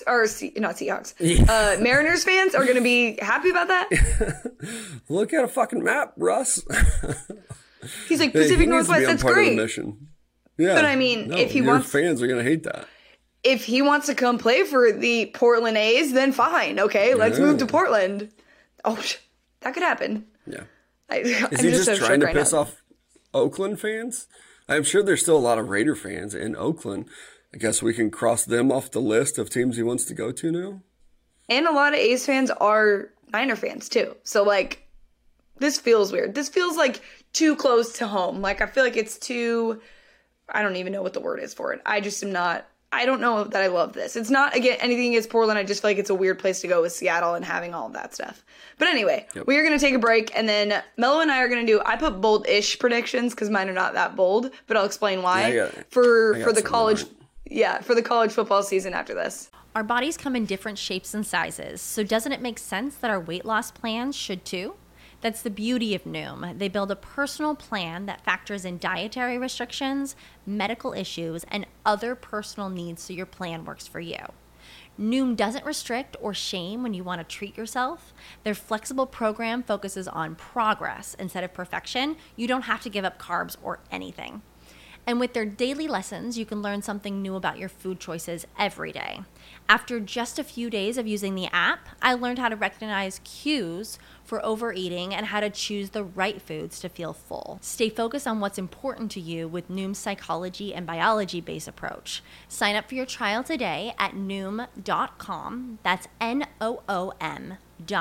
Mariners fans are going to be happy about that? Look at a fucking map, Russ. He's like, Pacific Northwest, that's great. Yeah. But I mean, if he wants... fans are going to hate that. If he wants to come play for the Portland A's, then fine. Okay, let's move to Portland. Oh, that could happen. Yeah. Is he just trying to piss off Oakland fans? I'm sure there's still a lot of Raider fans in Oakland. I guess we can cross them off the list of teams he wants to go to now. And a lot of A's fans are Niner fans too. So like, this feels weird. This feels like too close to home. Like I feel like it's too, I don't even know what the word is for it. I don't know that I love this. It's not anything against Portland. I just feel like it's a weird place to go with Seattle and having all of that stuff. But anyway, we are going to take a break, and then Mello and I are going to I put bold-ish predictions because mine are not that bold, but I'll explain why for the college football season after this. Our bodies come in different shapes and sizes, so doesn't it make sense that our weight loss plans should too? That's the beauty of Noom. They build a personal plan that factors in dietary restrictions, medical issues, and other personal needs so your plan works for you. Noom doesn't restrict or shame when you want to treat yourself. Their flexible program focuses on progress instead of perfection. You don't have to give up carbs or anything. And with their daily lessons, you can learn something new about your food choices every day. After just a few days of using the app, I learned how to recognize cues for overeating and how to choose the right foods to feel full. Stay focused on what's important to you with Noom's psychology and biology-based approach. Sign up for your trial today at Noom.com. That's Noom.com.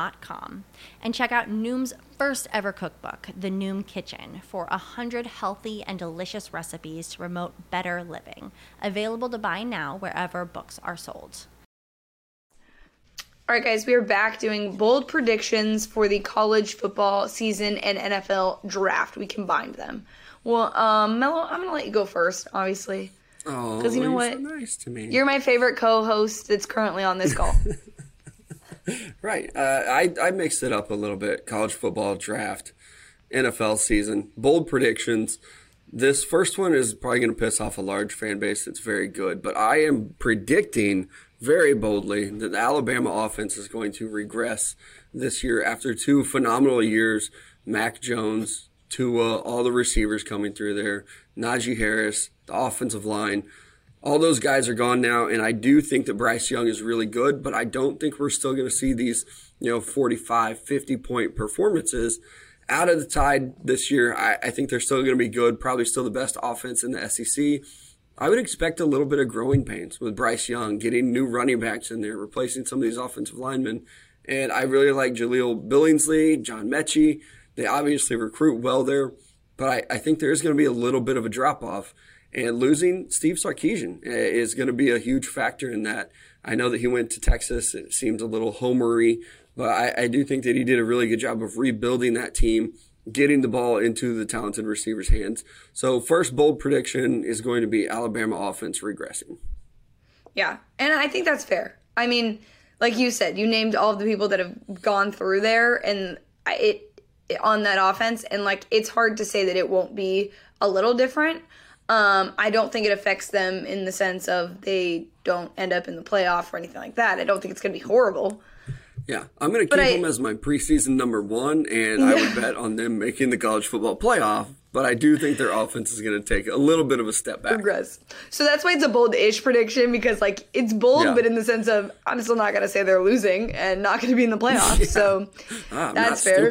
And check out Noom's first ever cookbook, The Noom Kitchen, for 100 healthy and delicious recipes to promote better living. Available to buy now wherever books are sold. All right, guys, we are back doing bold predictions for the college football season and NFL draft. We combined them. Well, Mello, I'm going to let you go first, obviously. Oh, because you know what? So nice to me. You're my favorite co-host that's currently on this call. Right. I mixed it up a little bit. College football draft, NFL season, bold predictions. This first one is probably going to piss off a large fan base that's very good, but I am predicting very boldly that the Alabama offense is going to regress this year after two phenomenal years. Mac Jones, Tua, all the receivers coming through there, Najee Harris, the offensive line. All those guys are gone now, and I do think that Bryce Young is really good, but I don't think we're still going to see these, 45, 50-point performances out of the Tide this year. I think they're still going to be good, probably still the best offense in the SEC. I would expect a little bit of growing pains with Bryce Young, getting new running backs in there, replacing some of these offensive linemen. And I really like Jaleel Billingsley, John Mechie. They obviously recruit well there, but I think there is going to be a little bit of a drop-off. And losing Steve Sarkisian is going to be a huge factor in that. I know that he went to Texas. It seems a little homery, but I do think that he did a really good job of rebuilding that team, getting the ball into the talented receivers' hands. So first bold prediction is going to be Alabama offense regressing. Yeah, and I think that's fair. I mean, like you said, you named all of the people that have gone through there and on that offense, and it's hard to say that it won't be a little different. I don't think it affects them in the sense of they don't end up in the playoff or anything like that. I don't think it's going to be horrible. Yeah, I'm going to keep them as my preseason number one, and I would bet on them making the college football playoff. But I do think their offense is going to take a little bit of a step back. Regress. So that's why it's a bold-ish prediction, because like it's bold, but in the sense of I'm still not going to say they're losing and not going to be in the playoffs. So that's fair.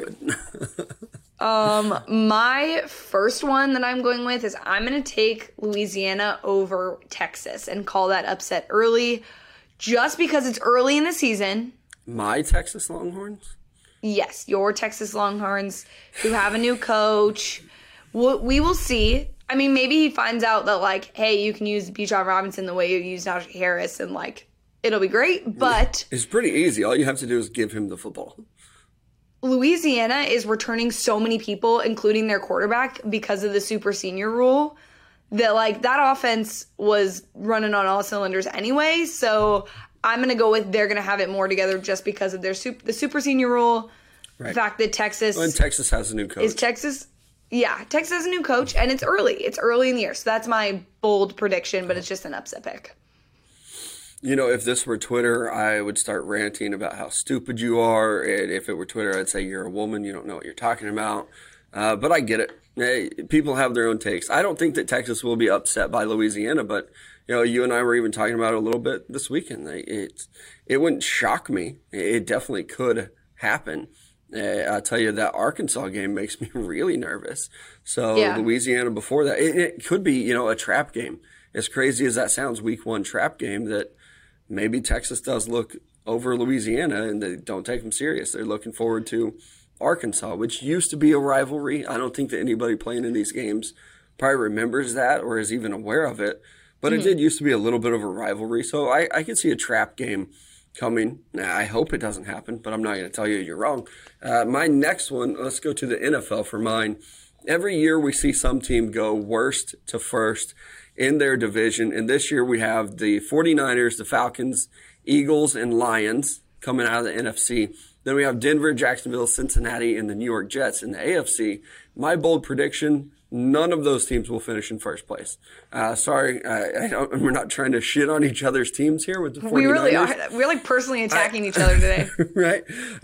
My first one that I'm going with is I'm going to take Louisiana over Texas and call that upset early, just because it's early in the season. My Texas Longhorns? Yes, your Texas Longhorns, who have a new coach. We will see. I mean, maybe he finds out that, like, hey, you can use Bijan Robinson the way you use Najee Harris, and, like, it'll be great. But it's pretty easy. All you have to do is give him the football. Louisiana is returning so many people, including their quarterback, because of the super senior rule, that, like, that offense was running on all cylinders anyway. So I'm going to go with they're going to have it more together just because of the super senior rule. Right. The fact that Texas... Well, and Texas has a new coach. Is Texas... Yeah, Texas has a new coach, and it's early. It's early in the year. So that's my bold prediction, but it's just an upset pick. You know, if this were Twitter, I would start ranting about how stupid you are. And if it were Twitter, I'd say you're a woman. You don't know what you're talking about. But I get it. Hey, people have their own takes. I don't think that Texas will be upset by Louisiana, but, you know, you and I were even talking about it a little bit this weekend. It wouldn't shock me. It definitely could happen. I'll tell you, that Arkansas game makes me really nervous. So Louisiana before that, it could be, you know, a trap game. As crazy as that sounds, week one trap game, that maybe Texas does look over Louisiana and they don't take them serious. They're looking forward to Arkansas, which used to be a rivalry. I don't think that anybody playing in these games probably remembers that or is even aware of it. But it did used to be a little bit of a rivalry. So I could see a trap game coming. I hope it doesn't happen, but I'm not going to tell you you're wrong. My next one, let's go to the NFL for mine. Every year we see some team go worst to first in their division, and this year we have the 49ers, the Falcons, Eagles, and Lions coming out of the NFC. Then we have Denver, Jacksonville, Cincinnati, and the New York Jets in the AFC. My bold prediction, none of those teams will finish in first place. Sorry, we're not trying to shit on each other's teams here with the 49ers. We really are. We're like personally attacking each other today. Right?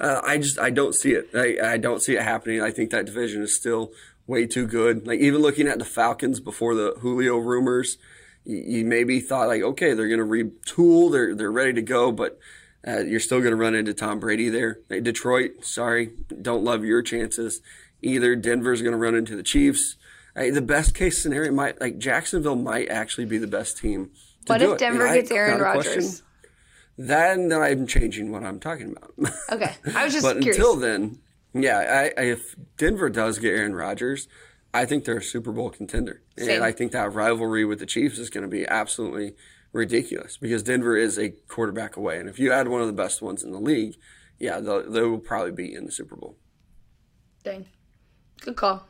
I don't see it. I don't see it happening. I think that division is still way too good. Like, even looking at the Falcons before the Julio rumors, you maybe thought, like, okay, they're going to retool. They're ready to go, but you're still going to run into Tom Brady there. Detroit, sorry, don't love your chances either. Denver's going to run into the Chiefs. The best case scenario Jacksonville might actually be the best team to what do if Denver gets Aaron Rodgers? Then I'm changing what I'm talking about. Okay, I was just but curious. Until then, yeah, if Denver does get Aaron Rodgers, I think they're a Super Bowl contender. Same. And I think that rivalry with the Chiefs is going to be absolutely ridiculous because Denver is a quarterback away. And if you add one of the best ones in the league, yeah, they will probably be in the Super Bowl. Dang. Good call.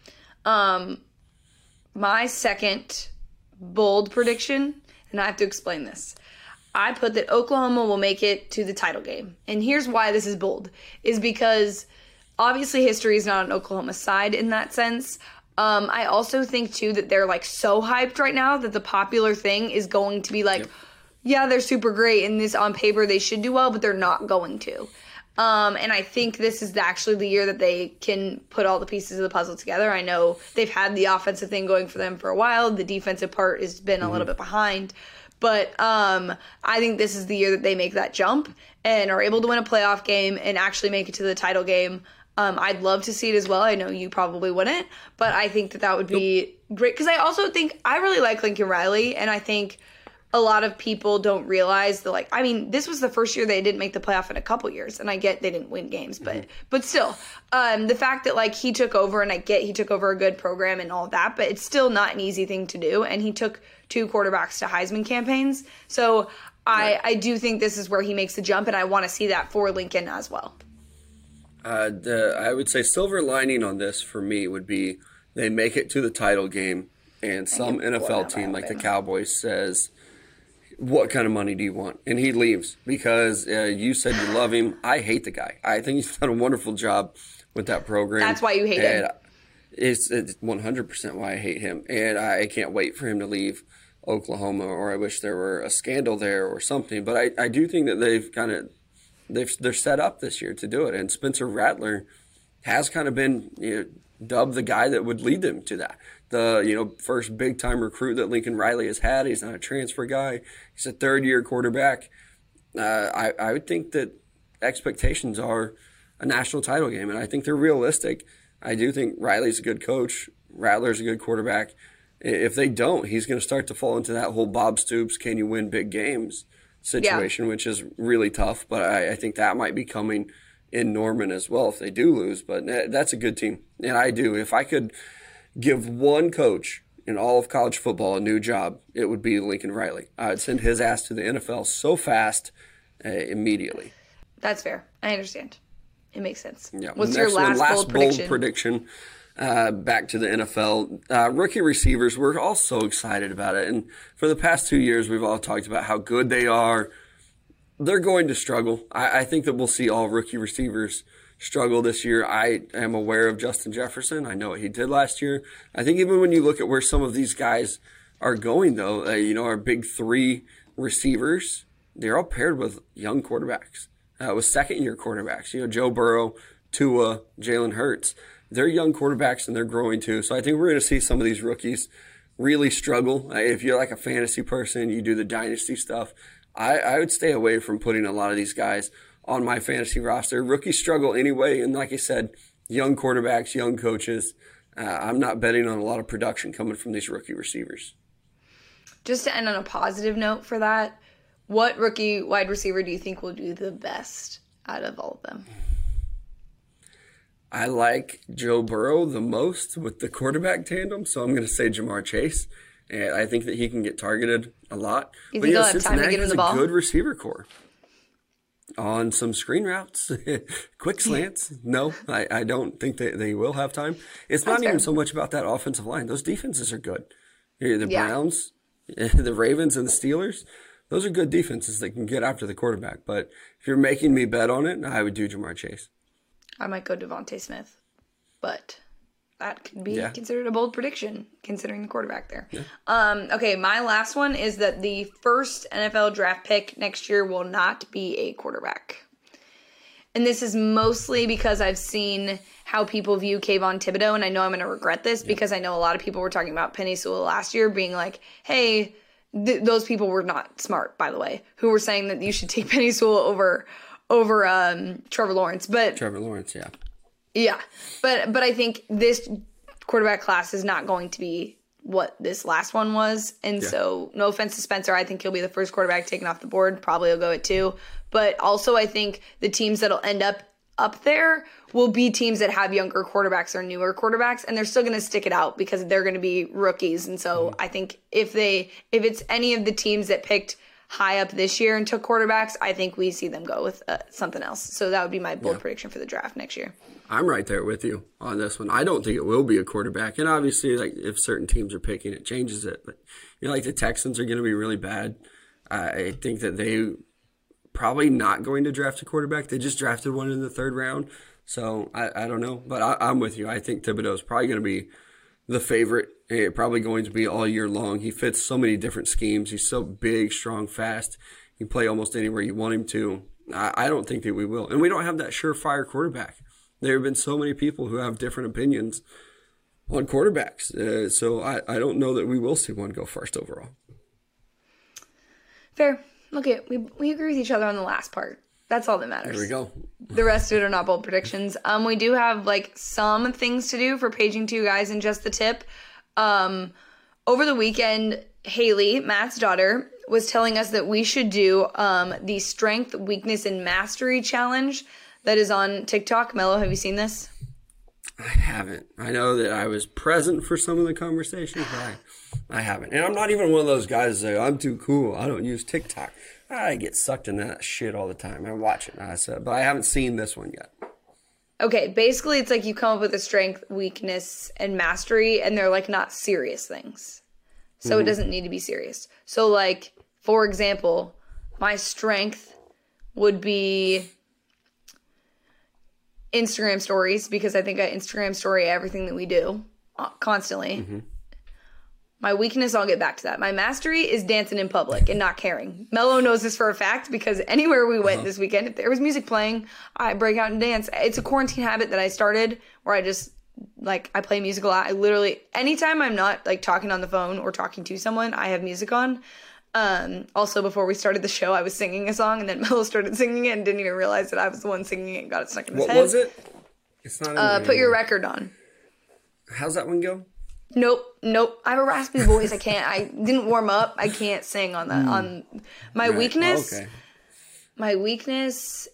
My second bold prediction, and I have to explain this. I put that Oklahoma will make it to the title game. And here's why this is bold, is because obviously history is not on Oklahoma's side in that sense. I also think, too, that they're, like, so hyped right now that the popular thing is going to be like, yeah, they're super great, and this on paper they should do well, but they're not going to. And I think this is actually the year that they can put all the pieces of the puzzle together. I know they've had the offensive thing going for them for a while. The defensive part has been a little bit behind. But I think this is the year that they make that jump and are able to win a playoff game and actually make it to the title game. I'd love to see it as well. I know you probably wouldn't, but I think that would be great. Because I also think I really like Lincoln Riley, and I think a lot of people don't realize that, like, I mean, this was the first year they didn't make the playoff in a couple years, and I get they didn't win games, but still, the fact that, like, he took over, and I get he took over a good program and all that, but it's still not an easy thing to do, and he took 2 quarterbacks to Heisman campaigns, so I do think this is where he makes the jump, and I want to see that for Lincoln as well. I would say silver lining on this for me would be they make it to the title game, and some NFL team like the Cowboys says, what kind of money do you want? And he leaves because you said you love him. I hate the guy. I think he's done a wonderful job with that program. That's why you hate him. It's 100% why I hate him. And I can't wait for him to leave Oklahoma, or I wish there were a scandal there or something. But I do think that they've kind of they're set up this year to do it. And Spencer Rattler has kind of been dubbed the guy that would lead them to that. The first big time recruit that Lincoln Riley has had. He's not a transfer guy. He's a third-year quarterback. I would think that expectations are a national title game, and I think they're realistic. I do think Riley's a good coach. Rattler's a good quarterback. If they don't, he's going to start to fall into that whole Bob Stoops, can you win big games situation, which is really tough. But I think that might be coming in Norman as well if they do lose. But that's a good team. And I do. If I could give one coach in all of college football a new job, it would be Lincoln Riley. I'd send his ass to the NFL so fast immediately. That's fair. I understand. It makes sense. Yeah. What's your last bold prediction? Back to the NFL. Rookie receivers, we're all so excited about it. And for the past 2 years, we've all talked about how good they are. They're going to struggle. I think that we'll see all rookie receivers struggle this year. I am aware of Justin Jefferson. I know what he did last year. I think even when you look at where some of these guys are going, though, our big three receivers, they're all paired with young quarterbacks, with second-year quarterbacks. Joe Burrow, Tua, Jalen Hurts. They're young quarterbacks, and they're growing too. So I think we're going to see some of these rookies really struggle. If you're like a fantasy person, you do the dynasty stuff, I would stay away from putting a lot of these guys on my fantasy roster. Rookies struggle anyway, and like I said, young quarterbacks, young coaches. I'm not betting on a lot of production coming from these rookie receivers. Just to end on a positive note for that, what rookie wide receiver do you think will do the best out of all of them? I like Joe Burrow the most with the quarterback tandem, so I'm going to say Jamar Chase. And I think that he can get targeted a lot. You think he'll have time to get him the ball? Cincinnati has a good receiver core on some screen routes, quick slants. No, I don't think that they will have time. It's not even so much about that offensive line. Those defenses are good. The Browns, the Ravens, and the Steelers, those are good defenses that can get after the quarterback. But if you're making me bet on it, I would do Jamar Chase. I might go Devontae Smith, but that could be considered a bold prediction, considering the quarterback there. Yeah. Okay, my last one is that the first NFL draft pick next year will not be a quarterback. And this is mostly because I've seen how people view Kayvon Thibodeau, and I know I'm going to regret this because I know a lot of people were talking about Penei Sewell last year being like, hey, those people were not smart, by the way, who were saying that you should take Penei Sewell over Trevor Lawrence. But Trevor Lawrence, yeah. Yeah, but I think this quarterback class is not going to be what this last one was. And so no offense to Spencer, I think he'll be the first quarterback taken off the board. Probably will go at 2. But also I think the teams that'll end up there will be teams that have younger quarterbacks or newer quarterbacks, and they're still going to stick it out because they're going to be rookies. And so I think if it's any of the teams that picked high up this year and took quarterbacks, I think we see them go with something else. So that would be my bold prediction for the draft next year. I'm right there with you on this one. I don't think it will be a quarterback. And obviously, like if certain teams are picking, it changes it. But like the Texans are going to be really bad. I think that they probably not going to draft a quarterback. They just drafted one in the 3rd round. So I don't know. But I'm with you. I think Thibodeau is probably going to be the favorite. Probably going to be all year long. He fits so many different schemes. He's so big, strong, fast. He can play almost anywhere you want him to. I don't think that we will. And we don't have that surefire quarterback. There have been so many people who have different opinions on quarterbacks. So I don't know that we will see one go first overall. Fair. Look, we agree with each other on the last part. That's all that matters. There we go. The rest of it are not bold predictions. We do have some things to do for Paging 2 Guys and Just the Tip. Over the weekend, Haley, Matt's daughter, was telling us that we should do the Strength, Weakness, and Mastery Challenge that is on TikTok. Mello, have you seen this? I haven't. I know that I was present for some of the conversations, but I haven't. And I'm not even one of those guys that say, I'm too cool, I don't use TikTok. I get sucked in that shit all the time. I watch it, but I haven't seen this one yet. Okay, basically it's like you come up with a strength, weakness, and mastery, and they're not serious things. So it doesn't need to be serious. So for example, my strength would be Instagram stories, because I think I Instagram story everything that we do constantly. My weakness, I'll get back to that. My mastery is dancing in public and not caring. Mello knows this for a fact because anywhere we went this weekend, if there was music playing, I break out and dance. It's a quarantine habit that I started where I just, like, I play music a lot. I literally, anytime I'm not, like, talking on the phone or talking to someone, I have music on. Also, before we started the show, I was singing a song, and then Mello started singing it and didn't even realize that I was the one singing it and got it stuck in his head. What was it? It's not Put Your Record On. How's that one go? Nope. I have a raspy voice. I didn't warm up. I can't sing on that. On my weakness. Oh, okay. My weakness,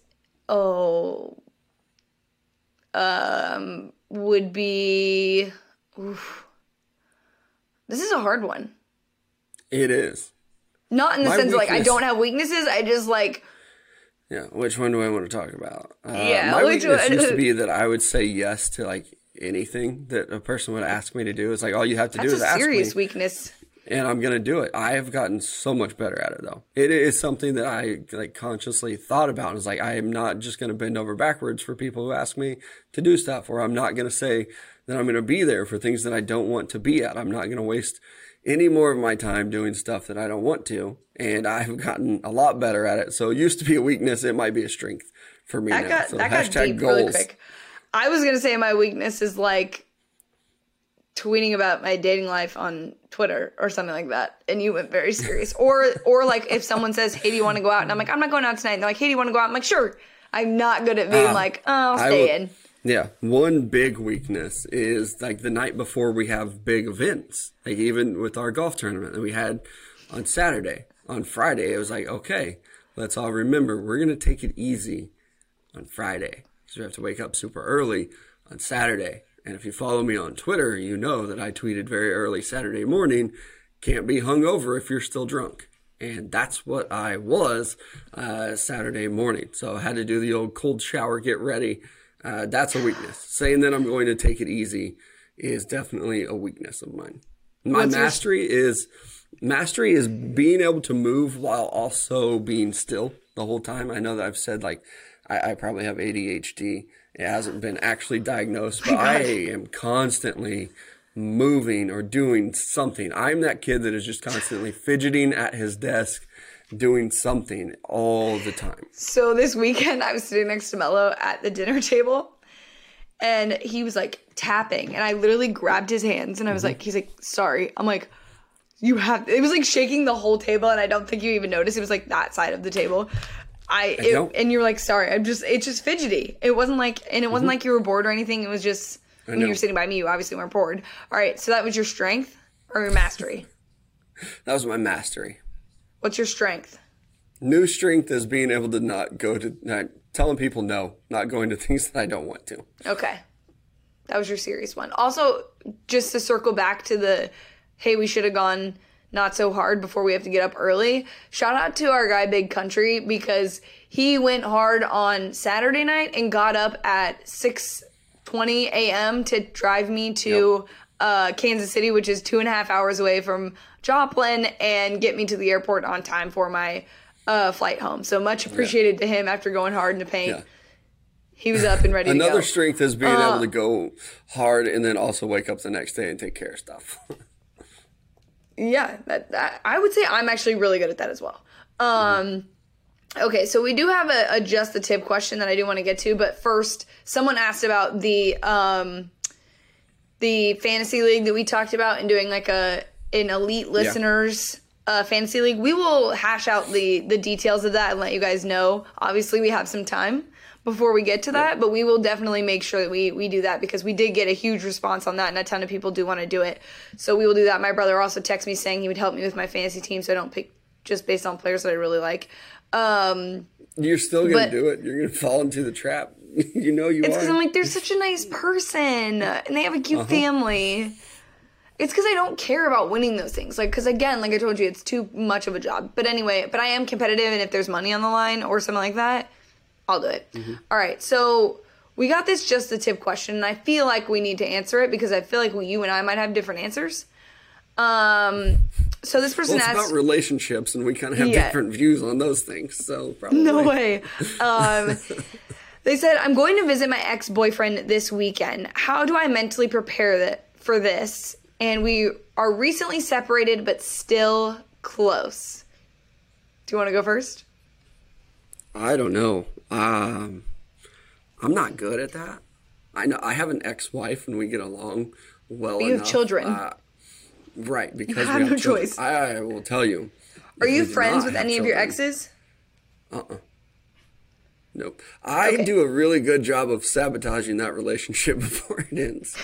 would be. Oof. This is a hard one. It is. Not in the sense of, like, I don't have weaknesses. I just, like. Yeah. Which one do I want to talk about? My weakness used to be that I would say yes to, like, anything that a person would ask me to do. It's like, all you have to do is ask me. That's a serious weakness. And I'm going to do it. I have gotten so much better at it, though. It is something that I, like, consciously thought about. It's like, I am not just going to bend over backwards for people who ask me to do stuff, or I'm not going to say that I'm going to be there for things that I don't want to be at. I'm not going to waste any more of my time doing stuff that I don't want to. And I've gotten a lot better at it. So it used to be a weakness. It might be a strength for me now. That got deep goals. Really quick. I was going to say my weakness is, like, tweeting about my dating life on Twitter or something like that. And you went very serious. Or like, if someone says, hey, do you want to go out? And I'm like, I'm not going out tonight. And they're like, hey, do you want to go out? I'm like, sure. I'm not good at being like, oh, I'll stay in. Yeah. One big weakness is, like, the night before we have big events. Like, even with our golf tournament that we had on Saturday. On Friday, it was like, okay, let's all remember, we're going to take it easy on Friday. So we have to wake up super early on Saturday. And if you follow me on Twitter, you know that I tweeted very early Saturday morning, can't be hungover if you're still drunk. And that's what I was Saturday morning. So I had to do the old cold shower, get ready. That's a weakness. Saying that I'm going to take it easy is definitely a weakness of mine. My mastery is being able to move while also being still the whole time. I know that I've said, like, I probably have ADHD. It hasn't been actually diagnosed, but I am constantly moving or doing something. I'm that kid that is just constantly fidgeting at his desk, doing something all the time. So this weekend, I was sitting next to Mello at the dinner table, and he was, like, tapping, and I literally grabbed his hands, and I was like, he's like, sorry. I'm like, it was, like, shaking the whole table, and I don't think you even noticed. It was, like, that side of the table. And you're like, sorry, it's just fidgety. It wasn't like, and it wasn't like you were bored or anything. It was just, when you were sitting by me, you obviously weren't bored. All right, so that was your strength or your mastery? That was my mastery. What's your strength? New strength is being able to not go to, telling people no, not going to things that I don't want to. Okay. That was your serious one. Also, just to circle back to the, hey, we should have gone not so hard before we have to get up early. Shout out to our guy Big Country, because he went hard on Saturday night and got up at 6:20 a.m. to drive me to Kansas City, which is 2.5 hours away from Joplin, and get me to the airport on time for my flight home. So much appreciated to him after going hard in the paint. Yeah. He was up and ready to go. Another strength is being able to go hard and then also wake up the next day and take care of stuff. Yeah, that I would say I'm actually really good at that as well. Okay, so we do have a just the tip question that I do want to get to, but first, someone asked about the fantasy league that we talked about and doing like an elite listeners fantasy league. We will hash out the details of that and let you guys know. Obviously, we have some time before we get to that, but we will definitely make sure that we do that, because we did get a huge response on that, and a ton of people do want to do it. So we will do that. My brother also texted me saying he would help me with my fantasy team, so I don't pick just based on players that I really like. You're still going to do it. You're going to fall into the trap. You know you are. It's because I'm like, they're such a nice person, and they have a cute family. It's because I don't care about winning those things. Like, because again, like I told you, it's too much of a job. But anyway, I am competitive, and if there's money on the line or something like that, I'll do it. All right, so we got this just the tip question, and I feel like we need to answer it because I feel like you and I might have different answers. So this person asked... It's about relationships, and we kind of have different views on those things, so probably... No way. They said, I'm going to visit my ex-boyfriend this weekend. How do I mentally prepare for this? and we are recently separated but still close. Do you want to go first? I don't know. I'm not good at that. I know I have an ex-wife and we get along well enough. You have children. Right, because you have we have no children. choice. I will tell you. Are you friends with any of your exes? Nope. I do a really good job of sabotaging that relationship before it ends.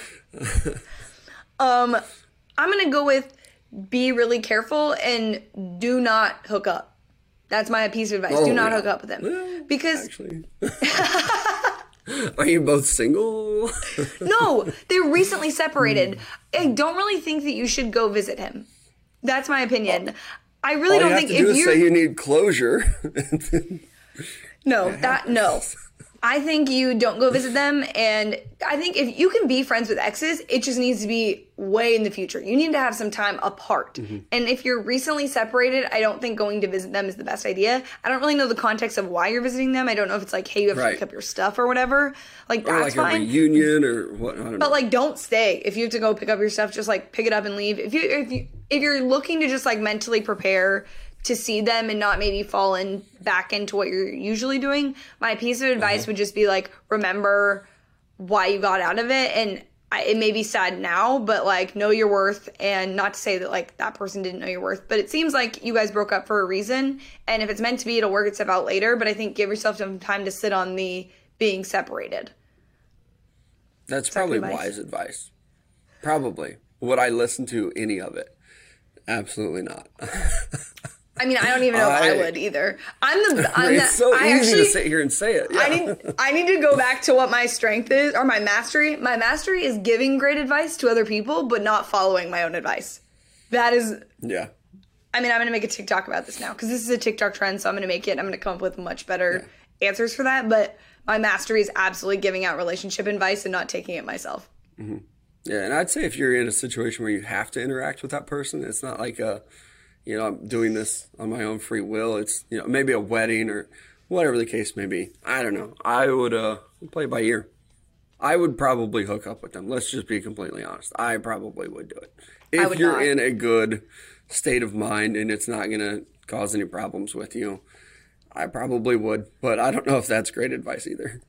I'm going to go with be really careful and do not hook up. That's my piece of advice. Do not hook up with them. Well, because actually. Are you both single? No, they recently separated. I don't really think that you should go visit him. That's my opinion. I really don't think if you say you need closure. No. I think you don't go visit them, and I think if you can be friends with exes, it just needs to be way in the future. You need to have some time apart. Mm-hmm. And if you're recently separated, I don't think going to visit them is the best idea. I don't really know the context of why you're visiting them. I don't know if it's like, hey, you have to pick up your stuff or whatever. Like, that's fine. Or like a reunion or what, I don't know. But like, don't stay. If you have to go pick up your stuff, just like pick it up and leave. If you're looking to just like mentally prepare to see them and not maybe fall back into what you're usually doing, my piece of advice would just be like, remember why you got out of it. And it may be sad now, but like, know your worth. And not to say that like that person didn't know your worth, but it seems like you guys broke up for a reason. And if it's meant to be, it'll work itself out later. But I think give yourself some time to sit on the being separated. That's probably wise advice. Probably. Would I listen to any of it? Absolutely not. I mean, I don't even know if I would either. It's so easy to sit here and say it. Yeah. I need to go back to what my strength is, or my mastery. My mastery is giving great advice to other people, but not following my own advice. That is... Yeah. I mean, I'm going to make a TikTok about this now, because this is a TikTok trend, so I'm going to make it. I'm going to come up with much better answers for that, but my mastery is absolutely giving out relationship advice and not taking it myself. Mm-hmm. Yeah, and I'd say if you're in a situation where you have to interact with that person, it's not like I'm doing this on my own free will. It's, maybe a wedding or whatever the case may be. I don't know. I would play it by ear. I would probably hook up with them. Let's just be completely honest. I probably would do it. If you're in a good state of mind and it's not going to cause any problems with you, I probably would. But I don't know if that's great advice either.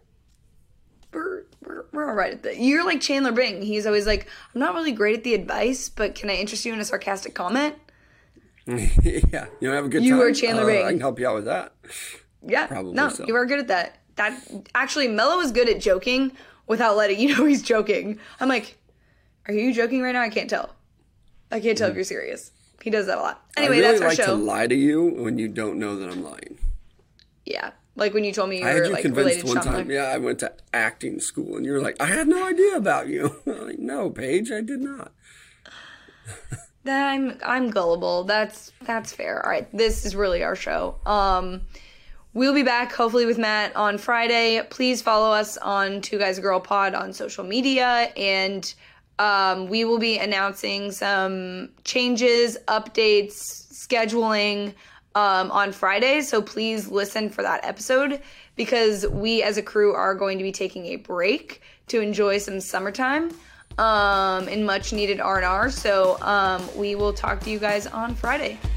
We're all right at that. You're like Chandler Bing. He's always like, I'm not really great at the advice, but can I interest you in a sarcastic comment? Yeah, have a good time. You are Chandler Bing. I can help you out with that. Yeah, probably. No, so. You are good at that. That actually, Mello is good at joking without letting you know he's joking. I'm like, are you joking right now? I can't tell. I can't tell if you're serious. He does that a lot. Anyway, that's our show. I really like to lie to you when you don't know that I'm lying. Yeah. Like when you told me you were like related to one time. Yeah, I went to acting school and you were like, I had no idea about you. I'm like, no, Paige, I did not. I'm gullible. That's fair. All right, this is really our show. We'll be back hopefully with Matt on Friday. Please follow us on Two Guys a Girl Pod on social media, and we will be announcing some changes, updates, scheduling on Friday. So please listen for that episode, because we as a crew are going to be taking a break to enjoy some summertime and much needed R&R. So we will talk to you guys on Friday.